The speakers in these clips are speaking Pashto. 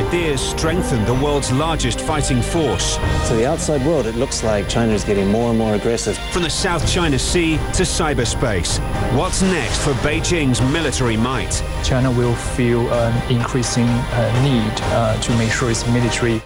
ideas strengthen the world's largest fighting force. To the outside world, it looks like China is getting more and more aggressive. From the South China Sea to cyberspace, what's next for Beijing's military might? China will feel an increasing need to make sure its military.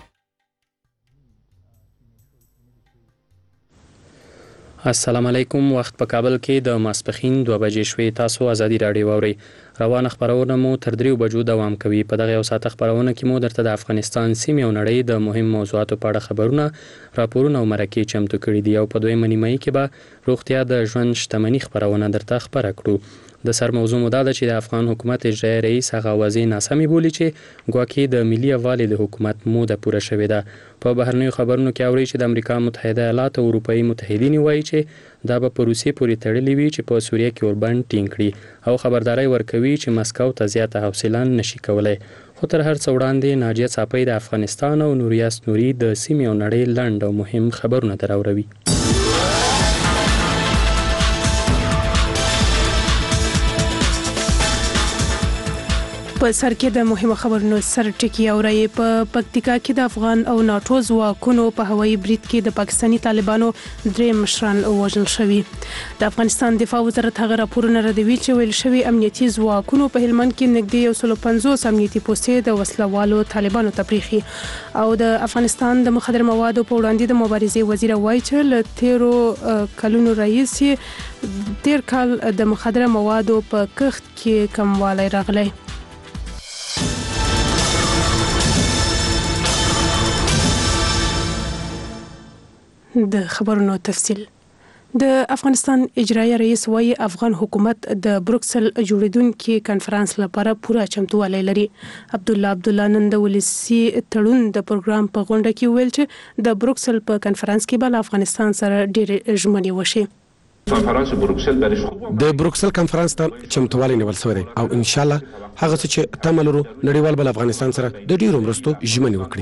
السلام علیکم. وخت په کابل کې د ماسپښین 2 بجې شوې. تاسو ازادي راډیو واورئ. روانه خبرونه مو تر 3 بجو دوام کوي. په دغه یو ساعت خبرونه کې مو درته د افغانستان سیمې او نړۍ د مهم موضوعاتو په اړه خبرونه، راپورونه او مرکې چمتو کړي دي او په دویمه نیمه کې به روغتیا د ژوند شتمنۍ خبرونه درته خبره کړو. د سر موضوع مو دا ده چې د افغان حکومت اجرایي رئیس هغه اوازې ناسمې بولي چې ګواکې د ملي یووالي د حکومت موده پوره شوې ده. په بهرنیو خبرونو کې اوري چې د امریکا متحده ایالات او اروپایي متحدین وایي چې دا به په روسیې پورې تړلې وي چې په سوریه کې اوربند ټینګ کړي او خبرداري ورکوي چې مسکو ته زیاته حوصله نشي کولای. خو تر هر څه وړاندې ناجیه څاپۍ د افغانستان او نوریاس نوري د سیمې او نړۍ لنډ او مهم خبرونه دراوروي. په سر کې د مهمو خبرونو سر ټکی اوري. په پکتیکا کې د افغان او ناتو ځواکونو په هوایي برید کې د پاکستاني طالبانو 3 مشران وژل شوي. د افغانستان دفاع وزارت هغه راپورونه ردوي چې ویل شوي امنیتي ځواکونو په هلمند کې نږدې 150 امنیتي پوستې د وسلوالو طالبانو تپریخي. او د افغانستان د مخدر موادو په وړاندې د مبارزې وزیر وایي چې له 13 کلونو راهیسې 13 کال د مخدر موادو په کښت کې کموالی راغلی. د خبرونو تفصیل. د افغانستان اجرایي رئیس وايي افغان حکومت د بروکسل جوړیدونکو کانفرنس لپاره پوره چمتووالی لري. عبدالله نن د ولسی تړون د پروګرام په غونډه کې ویل چې د بروکسل په کانفرنس کې به افغانستان سره ډېر ژمنې وشي. د بروکسل کانفرنس ته چمتووالی نیول شوی دی او ان شاء الله هغه څه چې تمه لرو نړیوال بل افغانستان سره د ډیرو مرستو ژمنې وکړي.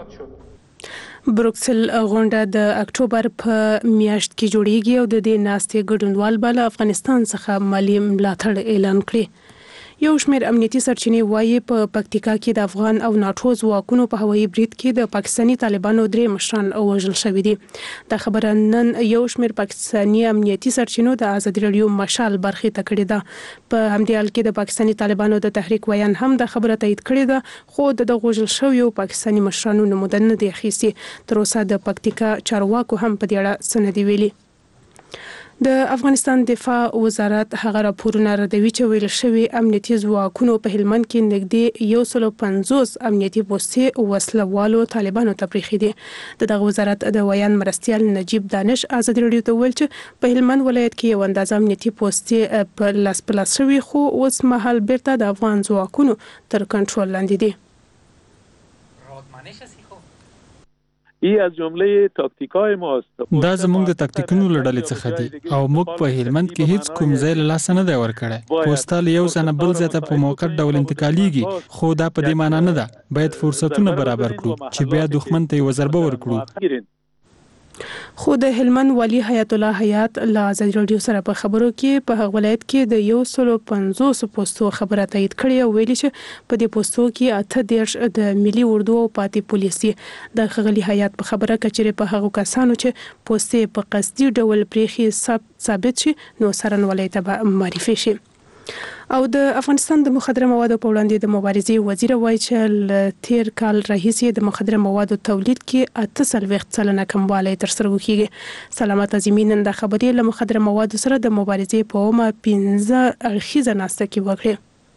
بروکسل غونډه د اکتوبر په میاشت کې جوړیږي او د دې ناستې ګډونوال به له افغانستان څخه مالی ملاتړ اعلان کړي. یو شمېر امنیتي سرچینې وایي په پکتیکا کې د افغان او ناتو ځواکونو په هوایي برید کې د پاکستاني طالبانو 3 مشران وژل شوي دي. دا خبره نن یو شمېر پاکستاني امنیتي سرچینو د ازادي راډیو مشال برخې ته کړې ده. په همدې حال کې د پاکستاني طالبانو د تحریک ویان هم د خبره تایید کړې ده، خو د وژل شویو پاکستاني مشرانو نومونه نه دي اخیستي. تر اوسه د پکتیکا چارواکو هم په دې اړه څه نه دي ویلي. د افغانستان دفاع وزارت هغه راپورونه ردوي چې ویل شوي امنیتي ځواکونو په هلمند کې نږدې 150 امنیتي پوستې وسلوالو طالبانو تپریخي دي. دغه وزارت د ویان مرستیال نجیب دانش ازادي راډیو ته ویل چې په هلمند ولایت کې یو اندازه امنیتي پوستې په لاس شوي خو اوس مهال بیرته د افغان ځواکونو تر کنټرول لاندې دي. از جمله تاکتیکای ماست. دا زموږ د تاکتیکونو لړلې څخه دي او موږ په هلمند کې هیڅ کوم ځای له لاسه نه دی ورکړی. پوسټال یو ځنه بل ځای ته په موقت ډول انتقالیږي، خو دا په دې معنی نه ده. باید فرصتونه برابر کړو چې بیا دښمن ته یو ضربه ورکړو. خو د هلمند والی حیات الله حیات له ازادي راډیو سره په خبرو کې په هغه ولایت کې د 150 پوسټو خبره تایید کړې او ویلي چې په دې پوسټو کې 38 د ملي اردو او پاتې پولیس دي. د خغلی حیات په خبره کچره په هغه کسانو چې پوسټې په قصدي ډول پریخي ثابت شي نو سرنولۍ ته معرفي شي. او د افغانستان د مخدر موادو په وړاندې د مبارزې وزیر وایي چې ل 13 کال راهیسې د مخدر موادو تولید کې 38% کموالی ترسره کیږي. سلامت عظیمي نن د خبرې له مخدر موادو سره د مبارزې په اومه 15 اړخیزه ناسته کې وکړه.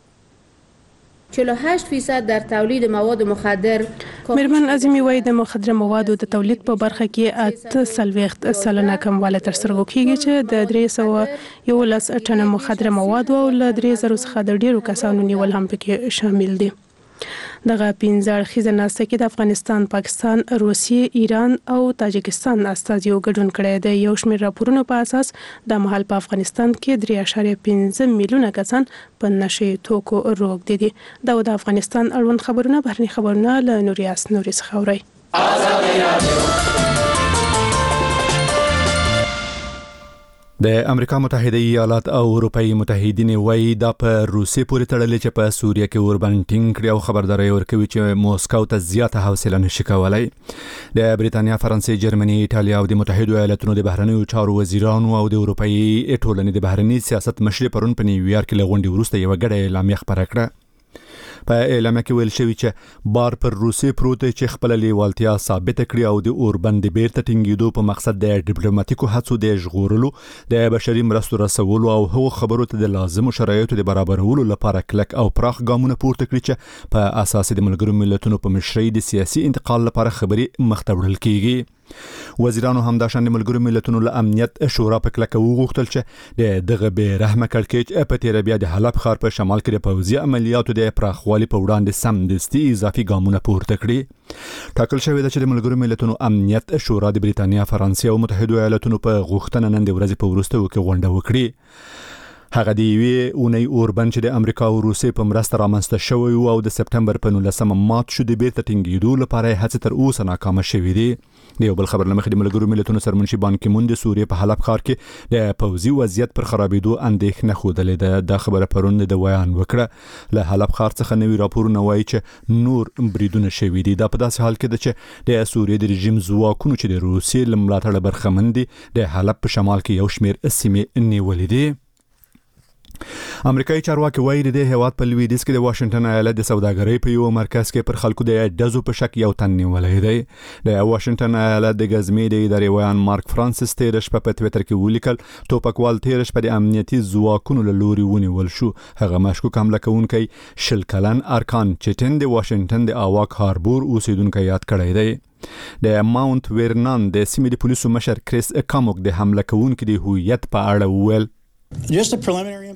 48% در تولید مواد مخدر. میرمن عظیمی وایي د مخدر موادو د تولید په برخه کې 38% کموالی ترسره کیږي چې د 311 ټنه مخدر مواد او له 3000 څخه د ډیرو کسانو نیول هم پکې شامل دي. دغه 15 اړخیزه ناسته کې د افغانستان، پاکستان، روسیې، ایران او تاجکستان استازیو ګډون کړی دی. یو شمېر راپورونو په اساس د مهال په افغانستان کې 3.5 میلیونه کسان په نشې توکو روږدي دي. دا د افغانستان اړوند خبرونه. بهرني خبرونه له نوریاس نوري څخه اورئ. د امریکا متحده ایالات او اروپאי متحدین وایي دا په روسي پورې تړلې چې په سوریه کې اوربن ټینګ کړي او خبرداري ورکوي چې موسکو ته زیاته حوصله نشي کولای. د بریتانیا، فرانسې، جرمني، ایټالیا او د متحده ایالاتونو د بهرنیو چارو وزیرانو او د اروپאי ټولنې د بهرنی سیاست مشري پرون په نیویارک کې لغونډې وروسته یو غړې اعلامیه خبره کړه. په اعلامیه کې ویل شوی چې بار پر روسي پروت چې خپل لیوالتیا ثابت کړي او د اوربن د بیرته ټینګېدو په مقصد د ډیپلوماټیکو هڅو د ژغورلو، د بشري مرستو رسولو او هغو خبرو ته د لازمو شرایطو د برابرولو لپاره کلک او پراخ ګامونه پورته کړي چې په اساس د ملګرو ملتونو په مشرۍ د سیاسي انتقال لپاره خبري مخ ته وړل کیږي. وزیرانو همداشان د ملګرو ملتونو له امنیت شورا په کلکه وغوښتل چې دغه بې رحمه کړکېچ په تیر بیا د حلب ښار په شمال کې د پوځي عملیاتو د پراخوالي په وړاندې سمدستي اضافي ګامونه پورته کړي. ټاکل شوی ده چې د ملګرو ملتونو امنیت شورا د بریتانیا، فرانسې او متحده ایالاتونو په غوښتنه نن د ورځې په وروستیو کې غونډه وکړي. هغه دی وی اونۍ اوربن چې د امریکا او روسیې په مرسته رامنځته شوی او د سپټمبر په 19 مات شو د بیرته ټینګېدو لپاره هڅې تر اوسه ناکامه شوې دي. د یو بل خبر لمخې د ملګرو ملتونو سرمنشي بان کی مون د سوریې په حلب ښار کې د پوځي وضعیت پر خرابېدو اندېښنه ښودلې ده. دا خبره پرون د ویان وکړه. له حلب ښار څخه نوي راپورونه وایي چې نور بریدونه شوي دي. دا په داسې حال کې ده چې د سوریې د رژیم ځواکونو چې د روسیې له ملاتړه برخمن دي د حلب په شمال کې یو شمېر سیمې نیولې دي. امریکایي چارواکي وایي د هیواد په لویدیځ کې د واشنگټن ایالت د سوداګرۍ په یو مرکز کې پر خلکو د ډزو په شک یو تن نیولای دی. د واشنگټن ایالت د غزمې د ادارې ویان مارک فرانسیس تیر شپه په ټوئیټر کې ولیکل ټوپکوال تیر شپه د امنیتي ځواکونو له لوري ونیول شو. هغه مشکوک حمله کوونکی شل کلن ارکان چټن د واشنگټن د اواک هاربور اوسیدونکو یاد کړی دی. د ماونت ورنان د سیمې د پولیسو مشر کریس کاموک د حمله کوونکو د هویت په اړه وویل د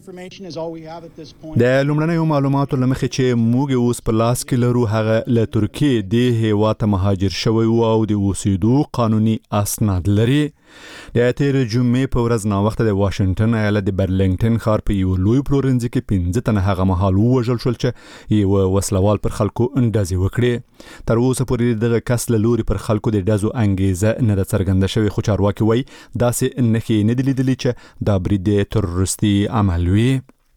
لومړنیو معلوماتو لمخې چې موږ اوس په لاس کې لرو هغه له ترکیې د هیواد ته مهاجر شوی او د اوسېدو قانوني اسناد لري. د تیر جمعې په ورځ ناوخته د واشنگټن ایالت د برلنګټن ښار په یو لوی پلورنځي کې 15 تنه هغه مهال وژل شول چې یو وسلوال پر خلکو اندازې وکړي. تر اوسه پورې دغه کس له لوري پر خلکو د ډزو انګیزه نه څرګنده شوی، خو چارواکي وایي داسې نښې نه دي لیدلې چې دا برید تروریستي عمل وي.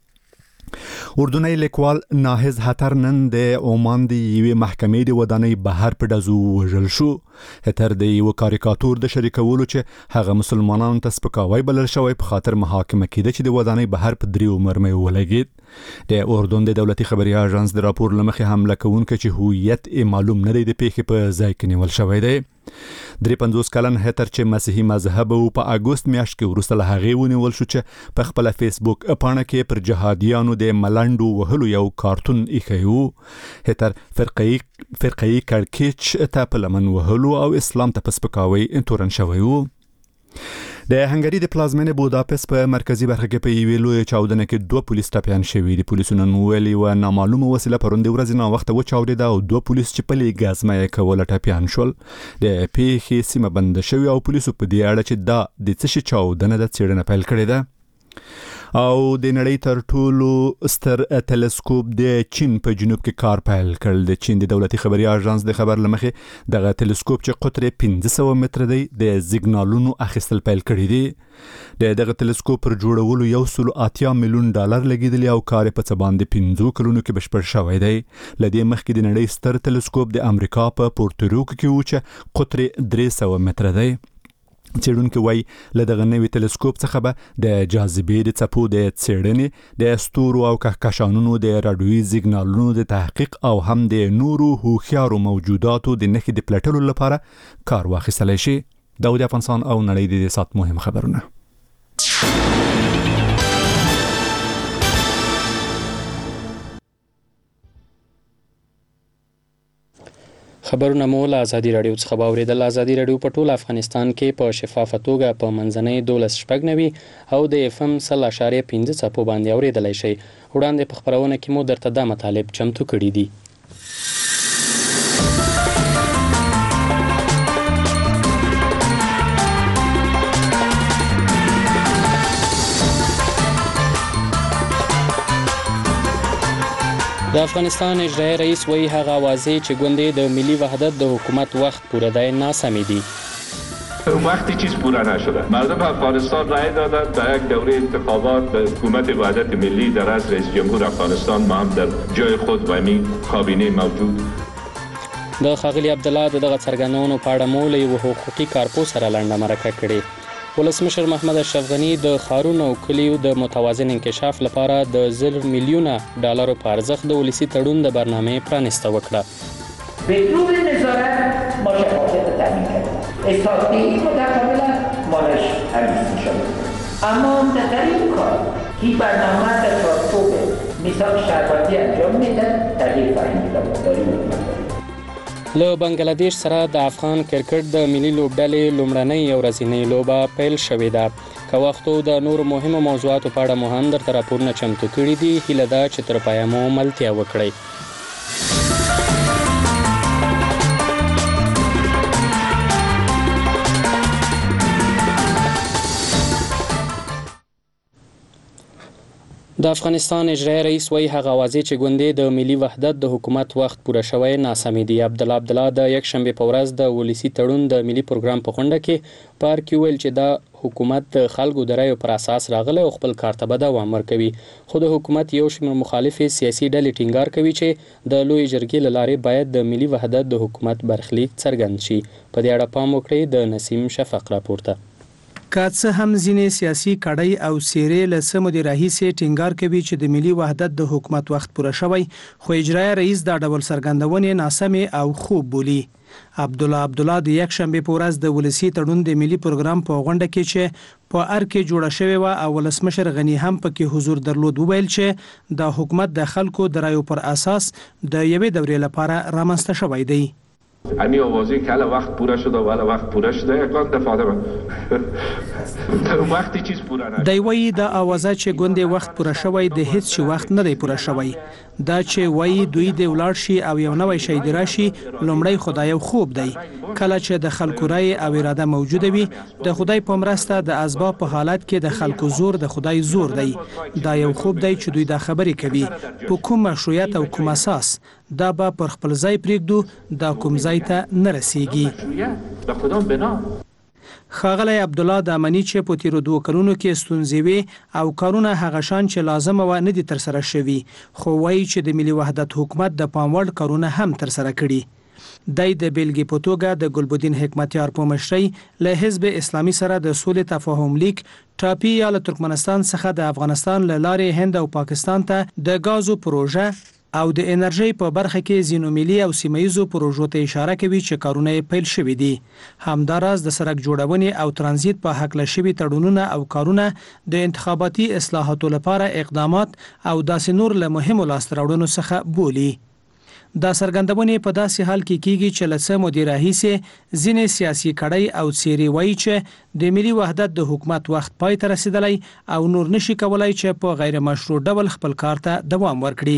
اردنی لیکوال ناهز هتر نن د عمان د یوې محکمې د ودانۍ بهر په ډزو وژل شو. هتر د یو کاریکاتور د شریکولو چې هغه مسلمانانو ته سپکاوی بلل شوی په خاطر محاکمه کېده چې د ودانۍ بهر په 3 مرمۍ ولګید. د اردن د دولتي خبري اژانس د راپور لمخې حمله کوونکو چې هویت معلوم نه دی د پیښې په ځای کې نیول شوی دی. 53 کلن هتر چې مسیحي مذهب او په اگست میاشت کې ورسته له هغې ونیول شو چې په خپل فیسبوک پاڼه کې پر جهادیانو د ملنډو وهلو یو کارتون ایښی و. هتر فرقه‌ای کړکېچ ته په لمن وهلو او اسلام ته په سپکاوي تورن شوی و. د هنګری د پلازمینې بوداپست په مرکزی برخه کې په یوې لوی چاودنه کې 2 پولیس ټپیان شوي دي. پولیسو نن ویلي و نامعلومه وسیله پروند ورځ نه وخت و چاودېده او 2 پولیس چې په لګازمه کوله ټپیان شول. د پیښې سیمه بند شوی او پولیسو په دې اړه چې دا د څه شي چاودنه د څېړنه پیل کړې ده. او د نړۍ تر ټولو ستر تلسکوپ د چین په جنوب کې کار پیل کړل. د چین د دولتي خبري اژانس د خبر لمخې دغه تلسکوپ چې قطر 1500 متره دی د سیګنالونو اخیستل پیل کړی دی. دغه تلسکوپ پر جوړولو $180 میلیون لګیدلی او کار په څه باندې 15 کلونو کې بشپړ شوی دی. لدې مخکې د نړۍ ستر تلسکوپ د امریکا په پورتوریکو کې و چې قطر 300 متره دی. څېړونکي وایي له دغه نوي تلسکوپ څخه به د جاذبې د څپو د څېړنې، د ستورو او کهکشانونو د راډیوي سیګنالونو د تحقیق او هم د نورو هوښیارو موجوداتو د نښې د پلټلو لپاره کار واخیستلی شي. دا د افغانستان او نړۍ د سات مهم خبرونه. خبرونه مو له ازادي رادیو څخه واوریدل. ازادي رادیو په ټول افغانستان کې په شفافه توګه په منځنۍ 12.9 او د FM 0.5 څپو باندې اوریدلای شي. وړاندې په خبرونه کې مو درته دا مطالب چمتو کړي دي. د افغانستان اجرایي رئیس وایي هغه اوازې چې ګوندې د ملي وحدت د حکومت وخت پوره دی ناسمې دي. وقتی چیز پورا نشده مردم افغانستان رأی دادند در یک دوره انتخابات به حکومت وحدت ملی در از رئیس جمهور افغانستان ما هم در جای خود و همین کابینه موجود. د ښاغلي عبدالله دغه څرګندونو په اړه مو له یوه حقوقي کارپوه سره لنډه مرکه کړې. ولسمشر محمد اشرف غني د ښارونو او کلیو د متوازن انکشاف لپاره د $1,000 میلیونه په ارزښت د ولسي تړون د برنامې پرانسته وکړه. بدون نظارت ما شفافیت تامین کردیم. استاتیک متقابلا مالش تمیز می‌شود. اما در این کار این برنامه در چارچوب میثاق شهروندی انجام می‌دهد تغییر فرهنگی داریم. له بنگلاديش سره د افغان کرکټ د ملي لوبډلې لومړنۍ ورځنۍ لوبه پیل شوې ده. که وختو د نور مهمو موضوعاتو په اړه مو هم درته راپورونه چمتو کړي دي. هیله ده چې تر پایه مو ملتیا وکړئ. د افغانستان اجرایي رئیس وایي هغه اوازې چې ګوندې د ملي وحدت د حکومت وخت پوره شوی ناسمې دي. عبدالله د یکشنبې په ورځ د ولسي تړون د ملي پروګرام په غونډه کې په ار کې ویل چې دا حکومت د خلکو د رایو پر اساس راغلی او خپل کار ته به دوام ورکوي. خو د حکومت یو شمېر مخالفې سیاسي ډلې ټینګار کوي چې د لویې جرګې له لارې باید د ملي وحدت د حکومت برخلیک څرګند شي. په دې اړه پام وکړئ د نسیم شفق راپورته. که څه هم ځینې سیاسي کړۍ او څیرې له څه مودې راهیسې ټینګار کوي چې د ملي وحدت د حکومت وخت پوره شوی، خو اجرایي رئیس دا ډول څرګندونې ناسمې او خوب بولي. عبدالله د یکشنبې په ورځ د ولسي تړون د ملي پروګرام په غونډه کې چې په ار کې جوړه شوې وه او ولسمشر غني هم پکې حضور درلود، وویل چې د حکومت د خلکو د رایو پر اساس د یوې دورې لپاره رامنځته شوی دی. امی آوازی که حالا وقت پوره شده و حالا وقت پوره شده یکان دفعه وقتی چیز پوره نشده دی وایي دا آوازه چې ګوندې وخت پوره شوی د هیڅ شي وخت نه دی پوره شوی. دا چې وایي دوی د ولاړ شي او یو نوی شی دی راشي، لومړی خدای یو خوب دی. کله چې د خلکو رای او اراده موجوده وي، د خدای په مرسته د اسباب په حالت کې د خلکو زور د خدای زور دی. دا یو خوب دی چې دوی دا خبرې کوي. په کوم مشروعیت او کوم اساس دا به پر خپل ځای پرېږدو، دا کوم ځای ته نه رسیږي. ښاغلی عبدالله د امني چې په تیرو 2 کلونو کې ستونزې وي او کارونه هغه شان چې لازمه وه نه دي ترسره شوي، خو وایي چې د ملي وحدت حکومت د پام وړ کارونه هم ترسره کړي. دی د بیلګې په توګه د ګلبدین حکمتیار په مشرۍ له حزب اسلامي سره د سولې تفاهم لیک ټاپي یا له ترکمنستان څخه د افغانستان له لارې هند او پاکستان ته د غازو پروژه او د انرژي په برخه کې ځینو ملي او سیمایي پروژو ته اشاره کوي چې کارونه پیل شوي دي. همداراز د سړک جوړونې او ترانزیت په هکله شوي تړونونه او کارونه د انتخاباتي اصلاحاتو لپاره اقدامات او داسې نور له مهمو لاسته راوړنو څخه بولي. دا څرګندونې په داسې حال کې کیږي چې له څه مودې راهیسې ځینې سیاسي کړۍ او څیرې وایي چې د ملي وحدت د حکومت وخت پای ته رسیدلی او نور نشي کولای چې په غیر مشروع ډول خپل کار ته دوام ورکړي.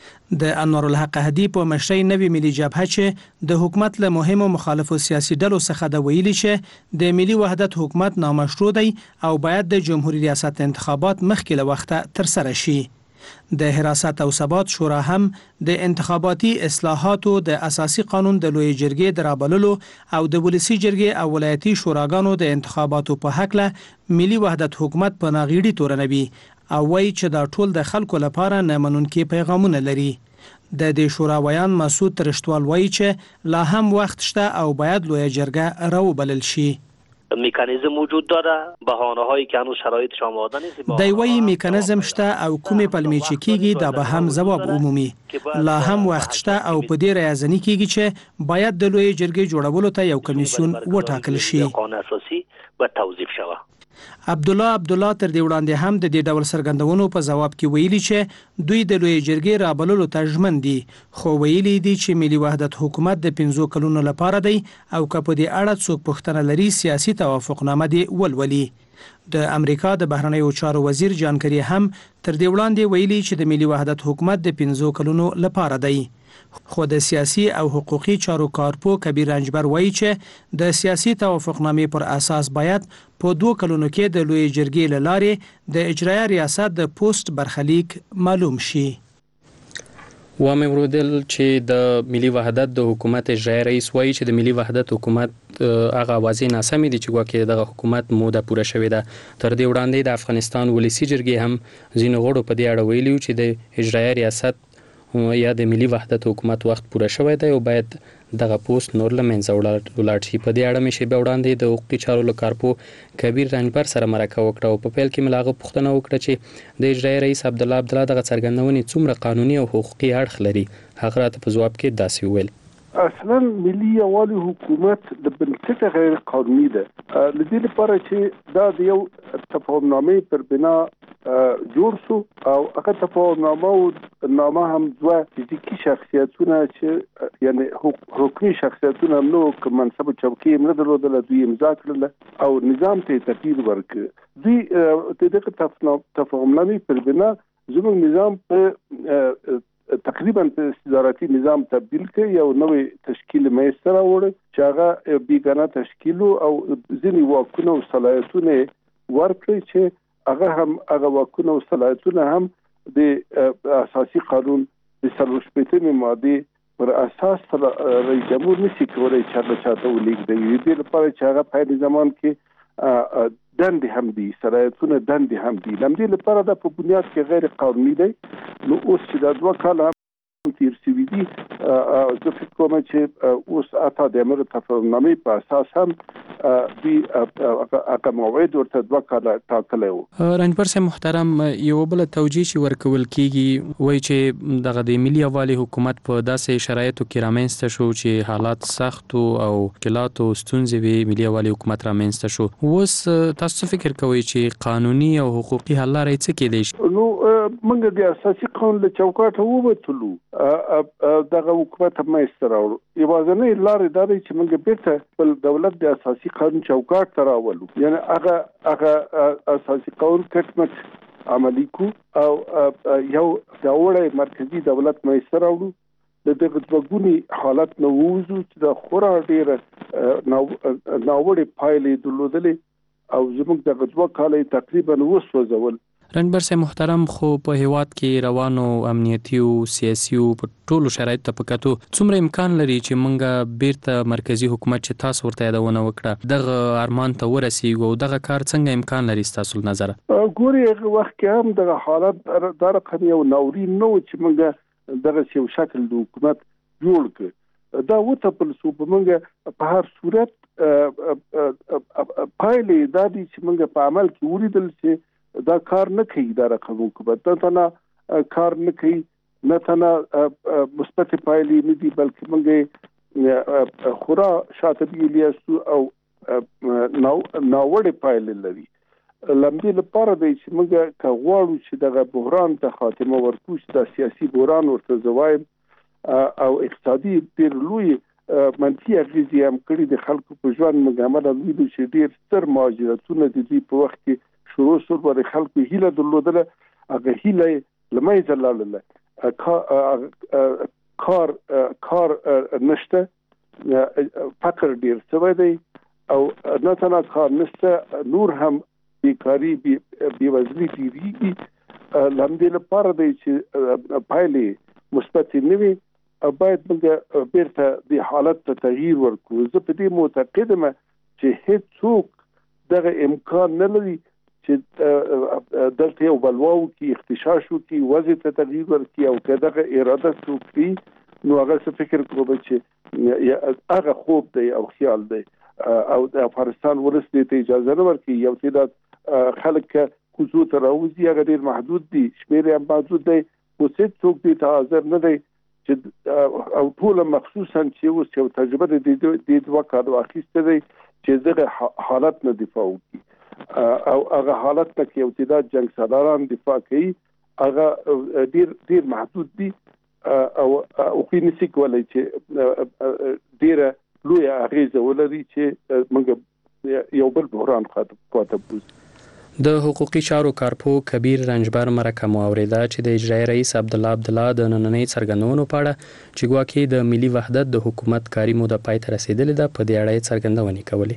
د انور الحق هدی په مشرۍ نوې ملي جبهه چې د حکومت له مهمو مخالفو سیاسي ډلو څخه د ویلي چې د ملي وحدت حکومت نامشروع دی او باید د جمهوریت ریاست انتخابات مخکې له وخته ترسره شي. د حراست او ثبات شورا هم د انتخاباتي اصلاحاتو د اساسي قانون د لوی جرګې د رابللو او د ولسی جرګې او ولایتي شوراګانو د انتخاباتو په حق له ملي وحدت حکومت په ناغېړي تورنوي او وایي چې دا ټول د خلکو لپاره نه منونکي پیغامونه لري. د دې شوراویان مسعود ترشتوال وایي چې لا هم وخت شته او باید لویه جرګه راوبلل شي. میکانیزم وجود داره، بهانه هایی که هنوز شرایطش آماده نیست. دی وایي میکانیزم شته او کومې پلمې چې کیږي دا به هم ځواب عمومي. لا هم وخت شته او په دې رایزنی کیږي چې باید د لویه جرګې جوړولو ته یو کمیسیون وټاکل شي. قانون اساسي به توظیف شوه. عبدالله تر دې وړاندې هم د دې ډول څرګندونو په جواب کې ویلي چې دوی د لوی جرګې رابللو ته ژمن دي، خو ویلي دي چې ملي وحدت حکومت د 15 کلونو لپاره دی او که په دې اړه څوک پوښتنه لري سیاسي توافقنامه دی ولولي. د امریکا د بهرنیو چارو وزیر جان کری هم تر دې وړاندې ویلي چې د ملي وحدت حکومت د 15 کلونو لپاره دی. خو د سیاسي او حقوقي چارو کارپو کبیر رنجبر وایي چې د سیاسي توافقنامې پر اساس باید په 2 کلونو کې د لوی جرګې له لارې د اجرایي ریاست د پوسټ برخلیک معلوم شي. و مې ورودل چې د ملي وحدت د حکومت اجرایي رئیس وایي چې د ملي وحدت حکومت هغه واضح ناسمې دي چې ګواکې دغه حکومت موده پوره شوې ده. تر دې وړاندې د افغانستان ولسی جرګې هم ځینو غړو په دې اړه ویلي چې د اجرایي ریاست یا د ملي وحدت حکومت وخت پوره شوی دی او باید دغه پوسټ نور له منځه ولاړ شي. په دې اړه مې شیبه وړاندې د حقوقي چارو له کارپو کبیر رنجبر سره مرکه وکړه او په پیل کې مې لاغه پوښتنه وکړه چې د اجرایي رئیس عبدالله دغه څرګندونې څومره قانوني او حقوقي اړخ لري. هغه راته په ځواب کې داسې وویل: اصلا ملي یوالي حکومت د بنسټ غیر قانوني ده. لدې لپاره چې دا د یو تفاهمنامې پر بنا جوړ شو او هغه تفاهمنامه هم دوه فزیکی شخصیتونه چې یعنی حکومي شخصیتونه نو کوم منصب چوکۍ هم نه درلودل، دوی امضا کړل او نظام ته ترتیب ورکړ. دوی د دغه تفاهمنامې پر بنا زموږ نظام په تقریبا په استداراتي نظام تبدیل کړي، یو نوې تشکیل مېسته راوړي چې هغه بیګانه تشکیل او ځینې واکونه او صلاحیتونه ورکړي چې هغه واکونه او صلاحیتونه هم د اساسي قانون د 45 ماده پر اساس رئیس جمهور نشي کولای چې چاته ولیږي. د دې لپاره چې هغه په زمان کې دندې هم دي، صلاحیتونه دندې هم دي. لمدې لپاره د په بنیاد کې غیر قانوني دی. نو اوس چې د 2 کاله تیر شوي دي، زه فکر کوم چې اوس اته د امر تفاهمنامې په اساس هم هغه موعد ورته 2 کاله ټاکلی و. رنجبر صاحب محترم، یو بل توجیه چې ورکول کیږي وایي چې دغه د ملي یوالي حکومت په داسې شرایطو کې رامنځته شو چې حالات سخت او مشکلات او ستونزې وي. ملي یوالي حکومت رامنځته شو. اوس تاسو فکر کوئ چې قانوني او حقوقي حل لارې څه کېدای شي؟ نو موږ د اساسي قانون له چوکاټه ووتلو، دغه حکومت مېسته راوړو. یوازینۍ لارې دا دی چې موږ بیرته خپل دولت د اساسي قانون چوکاټ ته راولو، یعنی هغه اساسي قانون کټمټ عملي کو او یو ډول مرکزی دولت مېسته راوړو. د دغه دوګونی حالت نو ووزو چې د خورا ډیره ناوړه پایلې درلودلې او زموږ د 2 کاله تقریبا وسوځول. رنجبر صاحب محترم، خو په هیواد کې روانو امنیتي او سیاسي او په ټولو شرایطو ته پکاتو څومره امکان لري چې مونږه بیرته مرکزی حکومت چې تاسو ورته یادونه وکړه دغه ارمان ته ورسیږو او دغه کار څنګه امکان لري تاسو نظر؟ ګوري هغه وخت کې هم دغه حالت دا رقم یو ناورین نو چې مونږه دغه یو شکل د حکومت جوړ کړ. دا وته په مونږه په هر صورت پایلې دا دي چې مونږه په عمل کې ولیدل چې دا کار نه کوي. دا رقم حکومت نه کار نه کوي، نه تنه مثبت پایلې نه دي بلکې موږ خورا شاته بیلیاسو او ناوړه پایلې لري. لمدې لپاره دی چې موږ کغواړو چې دغه بحران ته خاتمه ورکړو، چې د سیاسي بحران ورته زوایم او اقتصادي ډېر لوی منفي اغېزې هم کړي د خلکو په ژوند. موږ عملاً ویلو چې ډېر ستر مهاجرتونه د دوی په وخت کې شروع شول، ورې خلکو هیله درلودله، هغه هیله له منځه لاړله. کار نشته، فقر ډیر شوی دی او نه تنها کار نشته، نور هم بیکاری بیوزلي ډیریږي. لمدې لپاره دی چې پایلې مثبت نه وي او باید موږ بیرته د حالت ته تغییر ورکړو. زه په دې معتقد یم چې هیڅوک دغه امکان نه لري چې دلته یو بلواو کې اختشاش وکړي، وضع ته تغییر ورکړي او که دغه اراده وکړي نو هغه څه فکر کوم چې هغه خوب دی او خیال دی او د افغانستان ولس دې ته اجازه نه ورکړي. یو تعداد خلک کوڅو ته راوځي، هغه ډېر محدود دي، شمېر یې محدود دی، خو څوک دې ته حاضر نه دی چې او ټول مخصوصا چې اوس یو تجربه د دې 2 کالو اخیسته دی چې دغه حالت نه دفاع وکړي او هغه حالت ته یو تعداد جنگ سالاران دفاع کوي، هغه ډیر محدود دي او خو نشي کولای چې ډیره لوی اغیزه ولري چې موږ یو بل بحران خاطب بوزو. د حقوقي چارو کارپو کبیر رنجبر مرکه مو اوریده چې د اجرایي رئیس عبدالله د نننۍ څرګندونو په اړه چې ګواکې د ملي وحدت د حکومت کاري موده پای ته رسیدلې ده په دې اړه څرګندونې کولې.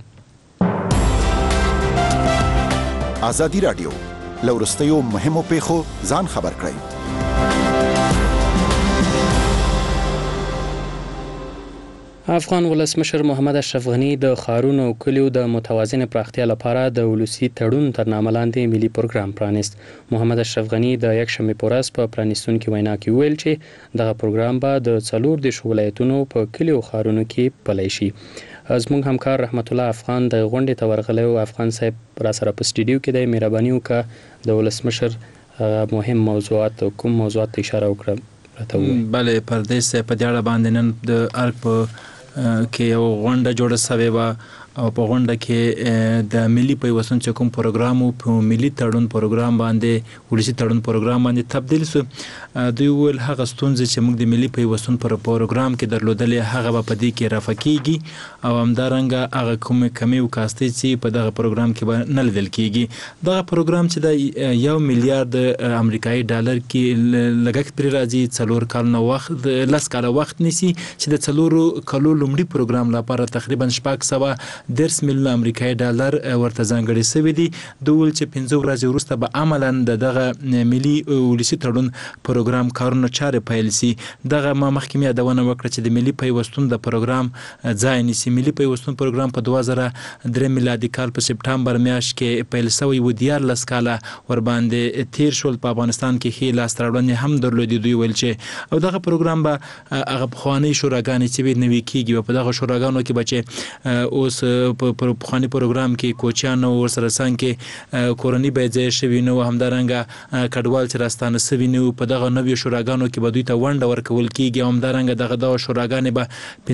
ازادي رادیو لورستیو مهمو پیښو ځان خبر کړئ. افغان ولسمشر محمد اشرف غنی د ښارونو او کلیو د متوازن پراختیا لپاره د ولسی تړون تر نامه لاندې ملي پروګرام پرانیست. محمد اشرف غنی د یکشنبه په ورځ په پرانیستونکو وینا کې ویل چې دغه پروګرام به د 14 ولایتونو په کلیو ښارونو کې پلی شي. زموږ همکار رحمت الله افغان د غونډې ته ورغلی او افغان صاحب را سره په سټوډیو کې د مهرباني وکړه د ولسمشر مهم موضوعات کوم موضوعات اشاره وکړه. بله پردیس په دې اړه باندې نن د ارګ په کې یو غونډه جوړه شوې وه او په غونډه کې د ملي پیوستون چې کوم پروګرام او په ملي تړون پروګرام باندې ولسی تړون پروګرام باندې تبدیل شو. دوی ول هغه ستونزې چې موږ د ملي پیوستون پر پروګرام کې درلودلې هغه په دې کې رافع کیږي او همدارنګه هغه کوم کمی او کاستي چې په دغه پروګرام کې نه لیدل کیږي. دغه پروګرام چې د 1 میلیارډ امریکایي ډالر کې لګښت پر راځي 4 کال وخت 10 کال وخت نسی چې د 4 کلو لومړي پروګرام لپاره تقریبا 10 میلیون امریکایي ډالر ورته ځانګړي شوی دي. دوی چې 15 ورځې وروسته به عملاً دغه ملي ولسی تړون پروګرام کارونه چارې پیل شي. دغه ما مخکې یادونه وکړه چې د ملي پیوستون د پروګرام ځای نیسي. ملي پیوستون پروګرام په 2003 میلادي کال په سپټمبر میاشت کې پیل شوی و. 14 کاله ور باندې تیر شول. په افغانستان کې خې لاس تراوړنې هم درلودي. دوی ویل چې او دغه پروګرام به هغه خواني شوراګانې چې به نوي کیږي په دغه شوراګانو کې بچي اوس په خواني پروګرام کې کوچیان او سره څنګه کې کورنۍ به ځای شوی نو همدارنګه کډوال چې راستانه شوی نو په دغه نوي شوراګانو کې به دوی ته ونډه ورکول کیږي. همدارنګه دغه شوراګانې به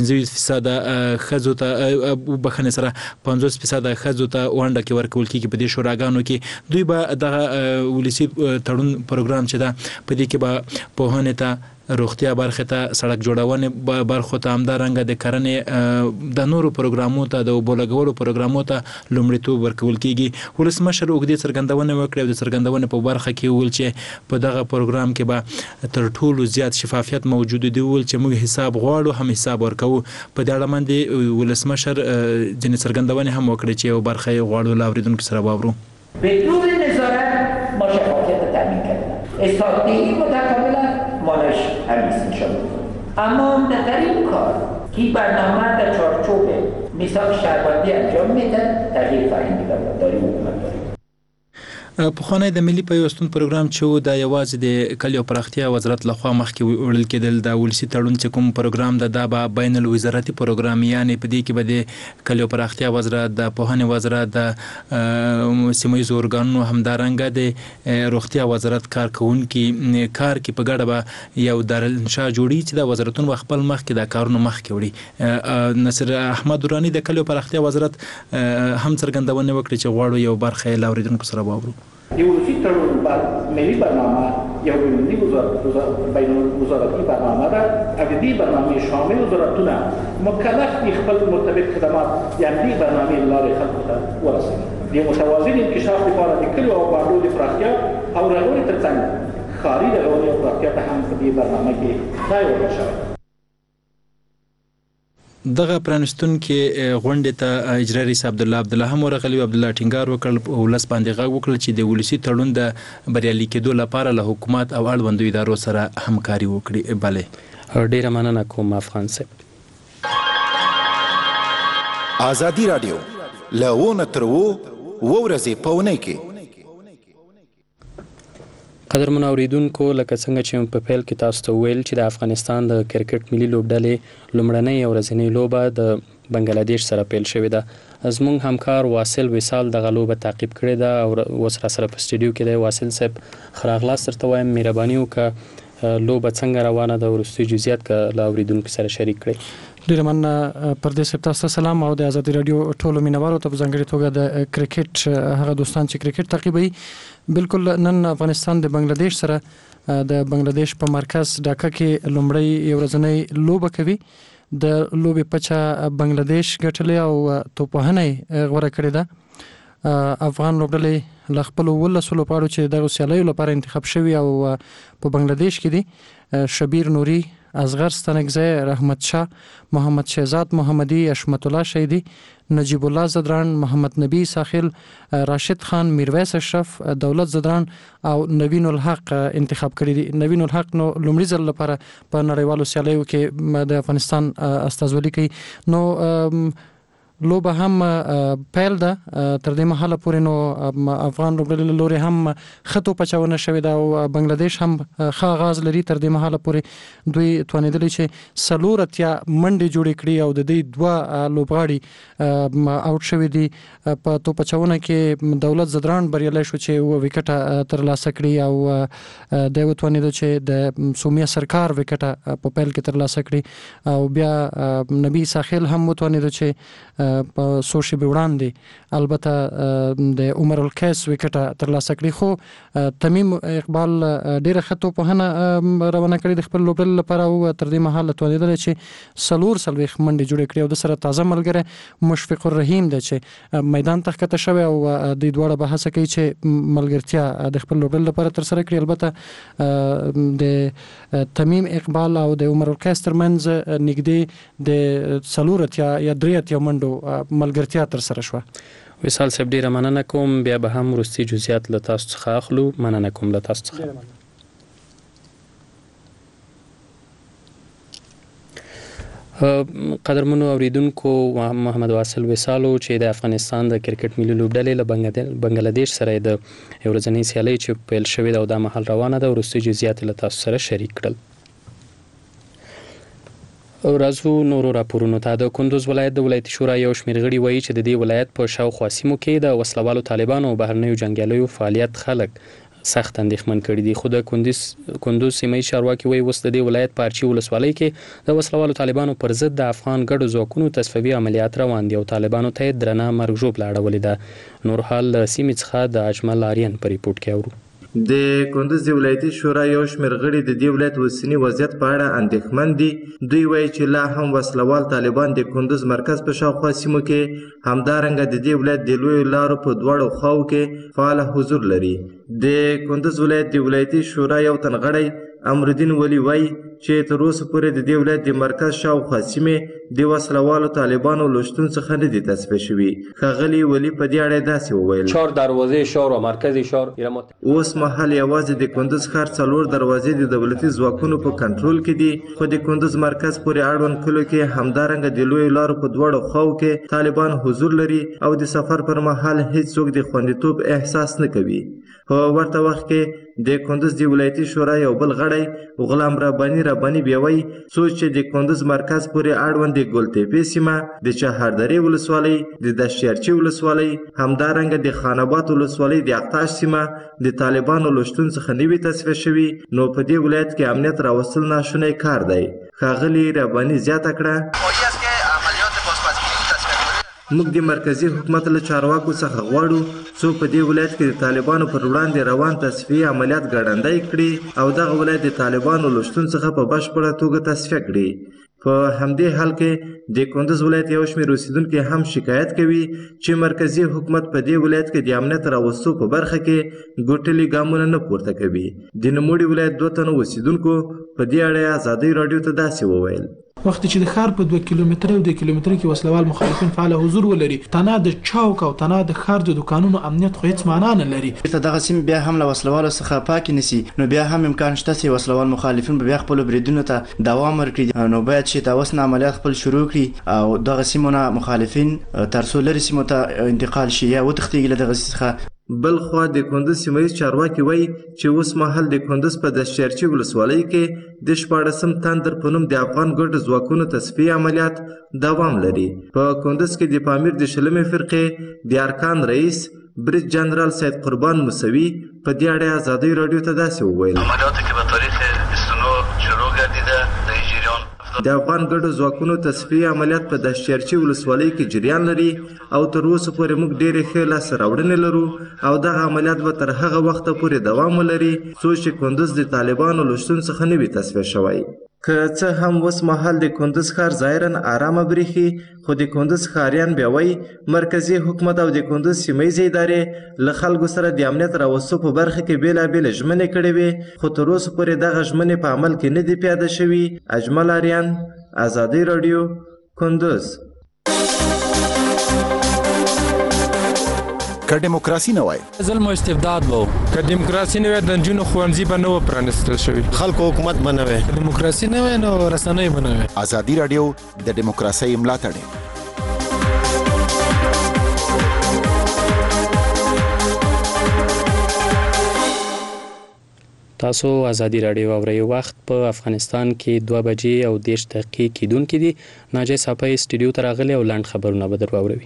25% خځو ته بخنه سره 50% خځو ته ونډه کې ورکول کیږي. په دې شوراګانو کې دوی به دغه ولسی تړون پروګرام چې دا په دې کې به په هنه ته روغتیا برخه ته سړک جوړونه برخه ته همدارنګه د کرنې د نورو پروګرامونو ته د بولګولو پروګرامونو ته لومړیتوب ورکول کیږي. ولسمشر وګړي څرګندونه وکړه د څرګندونه په برخه کې ویل چې په دغه پروګرام کې به تر ټولو زیات شفافیت موجود دی. ویل چې موږ حساب غواړو هم حساب ورکوو. په دې اړه باندې ولسمشر د څرګندونه هم وکړه چې یو برخه غواړو لاوریدونکو سره واورو. بدون نظارت ما شفافیت تامین کردن استادگی متکاملا مالش همیست شد. اما در این کار که برنامه در چارچوب میثاق شهروندی انجام میده تغییر فرهنگی داری حکومت داری. پخوانی د ملي پیوستون پروګرام چې د یوازې د کلیو پراختیا وزارت لخوا مخکې وړل کېدل د ولسی تړون چې کوم پروګرام د با بین الوزارتي پروګرام یعنی په دې کې به د کلیو پراختیا وزارت د پوهنې وزارت د سیمایي اورګانونو همدارنګه د روغتیا وزارت کارکونکو کار کې په ګډه به یو دارالانشا جوړی چې د وزارتونو خپل مخ کې د کارونو مخ کې وړي. نصر احمد درانی د کلیو پراختیا وزارت هم څرګندونه وکړه چې غواړو یو برخه لاوریدونکو سره واورو. ولسی تړون ملی برنامه یا ملی بین وزارتی برنامه را از دې برنامه شامل وزارتونه مکلف دي خپل مرتبط خدمات یعنی دې برنامه لارې خلکو ته ورسوي. د متوازن انکشاف لپاره د کلیو او بانډو د پراختیا او رغونې ترڅنګ ښاري رغونې او پراختیا ته هم په دې برنامه کې ځای ورکړل شوی. دغه پرانستون کې غونډه ته اجرا رئیس عبد الله هم ورغلی. عبد الله ټینګار وکړ او لاس باندې غږ وکړ چې د ولسی تړون د بریالي کېدو لپاره له حکومت او اړوندو ادارو سره همکاري وکړي. bale ډیره مننه کوم افغان صاحب. ازادي رادیو لونه ترو ورځې پونه کې قدرمن اوریدونکو لکه څنګه چې په پیل کې تاسو ته ویل چې د افغانستان د کرکټ ملي لوبډلې لومړنۍ ورځنۍ لوبه د بنگلاديش سره پیل شوې ده. زموږ همکار واصل وصال د غلوبه تعقیب کړی ده او اوس را سره په سټوډیو کې دی. واصل صاحب خراغلاس ترته وایم مهرباني وکړه لوبه څنګه روانه ده ورستي جزئیات ک لا اوریدونکو سره شریک کړئ. ډیر مننه پردیس صاحب تاسو سلام او د آزادي رادیو ټولو مینوالو ته په ځانګړي توګه د کرکټ هغه دوستان چې کرکټ تعقیبوي. بالکل نن افغانستان د بنگلاديش سره د بنگلاديش په مرکز ډاکا کې لومړی یو ورځنۍ لوبه کوي. د لوبې پچا بنگلاديش ګټلې او توپوهنه غوړه کړې ده. افغان لوبډلې ل خپل ولسلو پاړو چې د سیالیو لپاره انتخاب شوی او په بنگلاديش کې دي شبیر نوري اصغر ستنګزی، رحمت شاه، محمد شهزاد محمدي، اشمت الله شهیدی، نجیب الله زدران، محمد نبی ساخل، راشد خان، میرویس اشرف، دولت زدران او نوین الحق انتخاب کړي دي. نوین الحق نو لومړي ځل لپاره په نړیوالو سیالیو کې د افغانستان استازولي کوي. نو لوبه هم پیل ده تر دې مهاله پورې. نو افغان لوبډلې لوري هم خطو پچاونه شوې ده او بنگلاديش هم ښه آغاز لري. تر دې مهاله پورې دوی توانېدلي چې 4 منډې جوړې کړي او د دې 2 لوبغاړي آوټ شوي دي. په تو پچاونه کې دولت زدران بریالی شو چې 2 وکټه ترلاسه کړي او د وتوانېدو چې د سومیا سرکار وکټه په پیل کې ترلاسه کړي او بیا نبی ساخل هم وتوانېدو چې په سوشي به وړاندې البته د عمر القیس وکټه ترلاسه کړي. خو تمیم اقبال ډیره خطو په هنه روانه کړي د خپل لوبډل لپاره او تر دې مهاله توانېدل چې 4 منډې جوړې کړي او د سره تازه ملګری مشفق الرحیم دی چې میدان ته ښکته شوی او د دواړه بحث کوي چې ملګرتیا د خپل لوبډل لپاره تر سره کړي. البته د تمیم اقبال او د عمر القیس ترمنځ نږدې د 4 یا 3 منډو ملګرتیا تر سره شوه. وصال صاحب ډیره مننه کوم. بیا به هم وروستي جزئیات له تاسو څخه اخلو. مننه کوم له تاسو څخه. قدرمنو اوریدونکو، محمد واصل وصالو چې د افغانستان د کرکټ ملي لوبډلې له بنگلاديش سره د یو ورځنۍ سیالۍ چې پیل شوې ده او دا مهال روانه ده، وروستي جزئیات له تاسو سره شریک کړل. راځو نورو راپورونو ته. د کندوز ولایت د ولایتي شورا یو شمېر غړي وایي چې د دې ولایت په شاوخوا سیمو کې د وسلوالو طالبانو او بهرنیو جنګیالیو فعالیت خلک سخت اندېښمن کړي دي. خو د کندوز سیمه ییز چارواکي وایي اوس د دې ولایت په ارچي ولسوالۍ کې د وسلوالو طالبانو پر ضد د افغان ګډو ځواکونو تصفیوي عملیات روان دي او طالبانو ته یې درنه مرګ ژوبله اړولې ده. نور حال له سیمې څخه د اجمل آریان په ریپورټ کې اورو. د کندوز د ولایتي شورا یو شمېر غړي د دې ولایت اوسني وضعیت په اړه اندېښمن دي. دوی وایي چې لا هم وسلوال طالبان د کندوز مرکز په شاوخوا سیمو کې، همدارنګه د دې ولایت د لویو لارو په دواړو خواو کې فعال حضور لري. د کندوز ولایت د ولایتي شورا یو تن غړی امرالدین ولی وایي چې تر اوسه پورې د دې ولایت د مرکز شاوخوا سیمې د وسلوالو طالبانو له شتون څخه نه دي تصفیه شوي. ښاغلي ولی په دې اړه داسې وویل: 4 دروازې شهر او مرکزي شهر اوس مهال یوازې د کندوز ښار 4 دروازې د دولتي ځواکونو په کنټرول کې دي، خو د کندوز مرکز پورې اړوند کلو کې همدارنګه د لویو لارو په دواړو خواو کې طالبان حضور لري او د سفر پر مهال هیڅوک د خوندیتوب احساس نه کوي. په ورته وخت کې د کندوز د ولایتي شورا یو بل غړی غلام رباني بیاوي څوک چې د کندوز مرکز پورې اړوند د ګلتېپې سیمه، د چهاردرې ولسوالۍ، د دشتیارچي ولسوالۍ، همدارنګه د خاناباد ولسوالۍ د اقتاش سیمه د طالبانو له شتون څخه نه وي تصفیه شوي، نو په دې ولایت کې امنیت راوستل ناشونی کار دی. ښاغلي رباني زیاته کړه: موږ د مرکزی حکومت له چارواکو څخه غواړو څو په دې ولایت کې د طالبانو پر وړاندې روان تصفیه عملیات ګړندی کړي او دغه ولایت د طالبانو له شتون څخه په بشپړه توګه تصفیه کړي. په همدې حال کې د کندوز ولایت یو شمېر اوسیدونکي هم شکایت کوي چې مرکزی حکومت په دې ولایت کې د امنیت راوستو په برخه کې ګوټلي ګامونه نه پورته کوي. د نوموړي ولایت 2 تنو اوسیدونکو په دې اړه ازادي راډیو ته داسې وویل: وخت چې د ښار په 2 کیلومتره او 2 کیلومتره کې وسلوال مخالفین فعال حضور ولري، تنها د چوک او تنها د ښار د دکانونو امنیت خو هیڅ معنا نه لري. دغه سیمه بیا هم له وسلوالو څخه پاک نسی، نو بیا هم امکان شته چې وسلوال مخالفین بیا خپل بریدونو ته دوام ورکړي، نو باید چې تاسو نه عملیات خپل شروع کړي او دغه سیمونه مخالفین تر څو لري سیمه ته انتقال شي یا وتښتېږي له دغه څخه. بل خوا د کندوز سیمه ییز چارواکي وایي چې اوس مهال د کندوز په دشتیارچي ولسوالۍ کې د 14 تندر په نوم د افغان ګډو ځواکونو تصفیه عملیات دوام لري. په کندوز کې د پامیر د 20مې فرقې د ارکان رئیس بریج جنرال سید قربان موسوي په دې اړه ازادي راډیو ته داسې وویل: عملیات که به تاریخ 29 شروع گردیده در جریان د افغان ګډو ځواکونو تصفیه عملیات په دشتیارچي ولسوالۍ کې جریان لري او تر اوسه پورې موږ ډېرې ښې لاسته راوړنې لرو او دغه عملیات به تر هغه وخته پورې دوام ولري څو چې کندوز د طالبانو له شتون څخه نه وي تصفیه شوی. که څه هم اوس مهال د کندز ښار ظاهرا آرامه بریښي خو د کندز ښاریان بیا وایي مرکزي حکومت او د کندز سیمهیزې ادارې له خلکو سره د امنیت راوستو په برخه کې بېلابېلې ژمنې کړې وې خو تر اوسه پورې دغه ژمنې په عمل کې نه دي پیاده شوي. اجمل آریان، ازادي راډیو، کندز. که دیموکراسي نه وای ظلم او استبداد وو، که دیموکراسي نه وای د نجونو ښوونځي به نه و پرانیستل شوي، خلکو حکومت به نه وای، که دیموکراسي نه وای نو رسنۍ به نه وای. ازادي راډیو د دیموکراسۍ ملاتړ. تاسو ازادي راډیو اورئ. وخت په افغانستان کې 2 بجې او 10 دقیقې کېدونکې دي. ناجی صاحب سټوډیو ته راغلی او لاند خبرونه به در واوروي.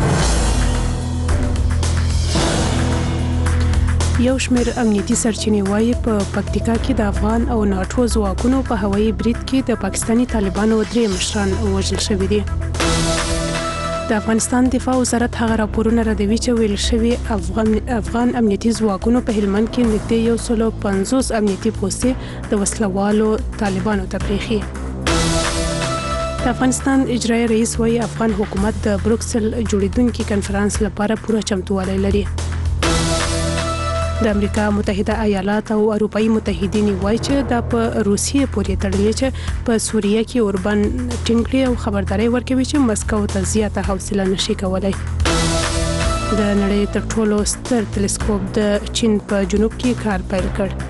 یو شمېر امنیتي سرچینې وایي په پکتیکا کې د افغان او ناټو ځواکونو په هوایي برید کې د پاکستاني طالبانو 3 مشران وژل شوي دي. د افغانستان دفاع وزارت هغه راپورونه ردوي چې ویل شوي افغان امنیتي ځواکونو په هلمند کې نږدې 150 امنیتي پوستې د وسلوالو طالبانو ته پرېښي. د افغانستان اجرایي رئیس وایي افغان حکومت د بروکسل جوړیدونکي کنفرانس لپاره پوره چمتووالی لري. د امریکا متحده ایالات او اروپایي متحدین وایي چې دا په روسیې پورې تړلې چې په سوریه کې اوربان ټینګ کړي او خبرداري ورکوي چې مسکو ته زیاته حوصله نشي کولای. د نړۍ تر ټولو ستر تلسکوپ د چین په جنوب کې کار پیل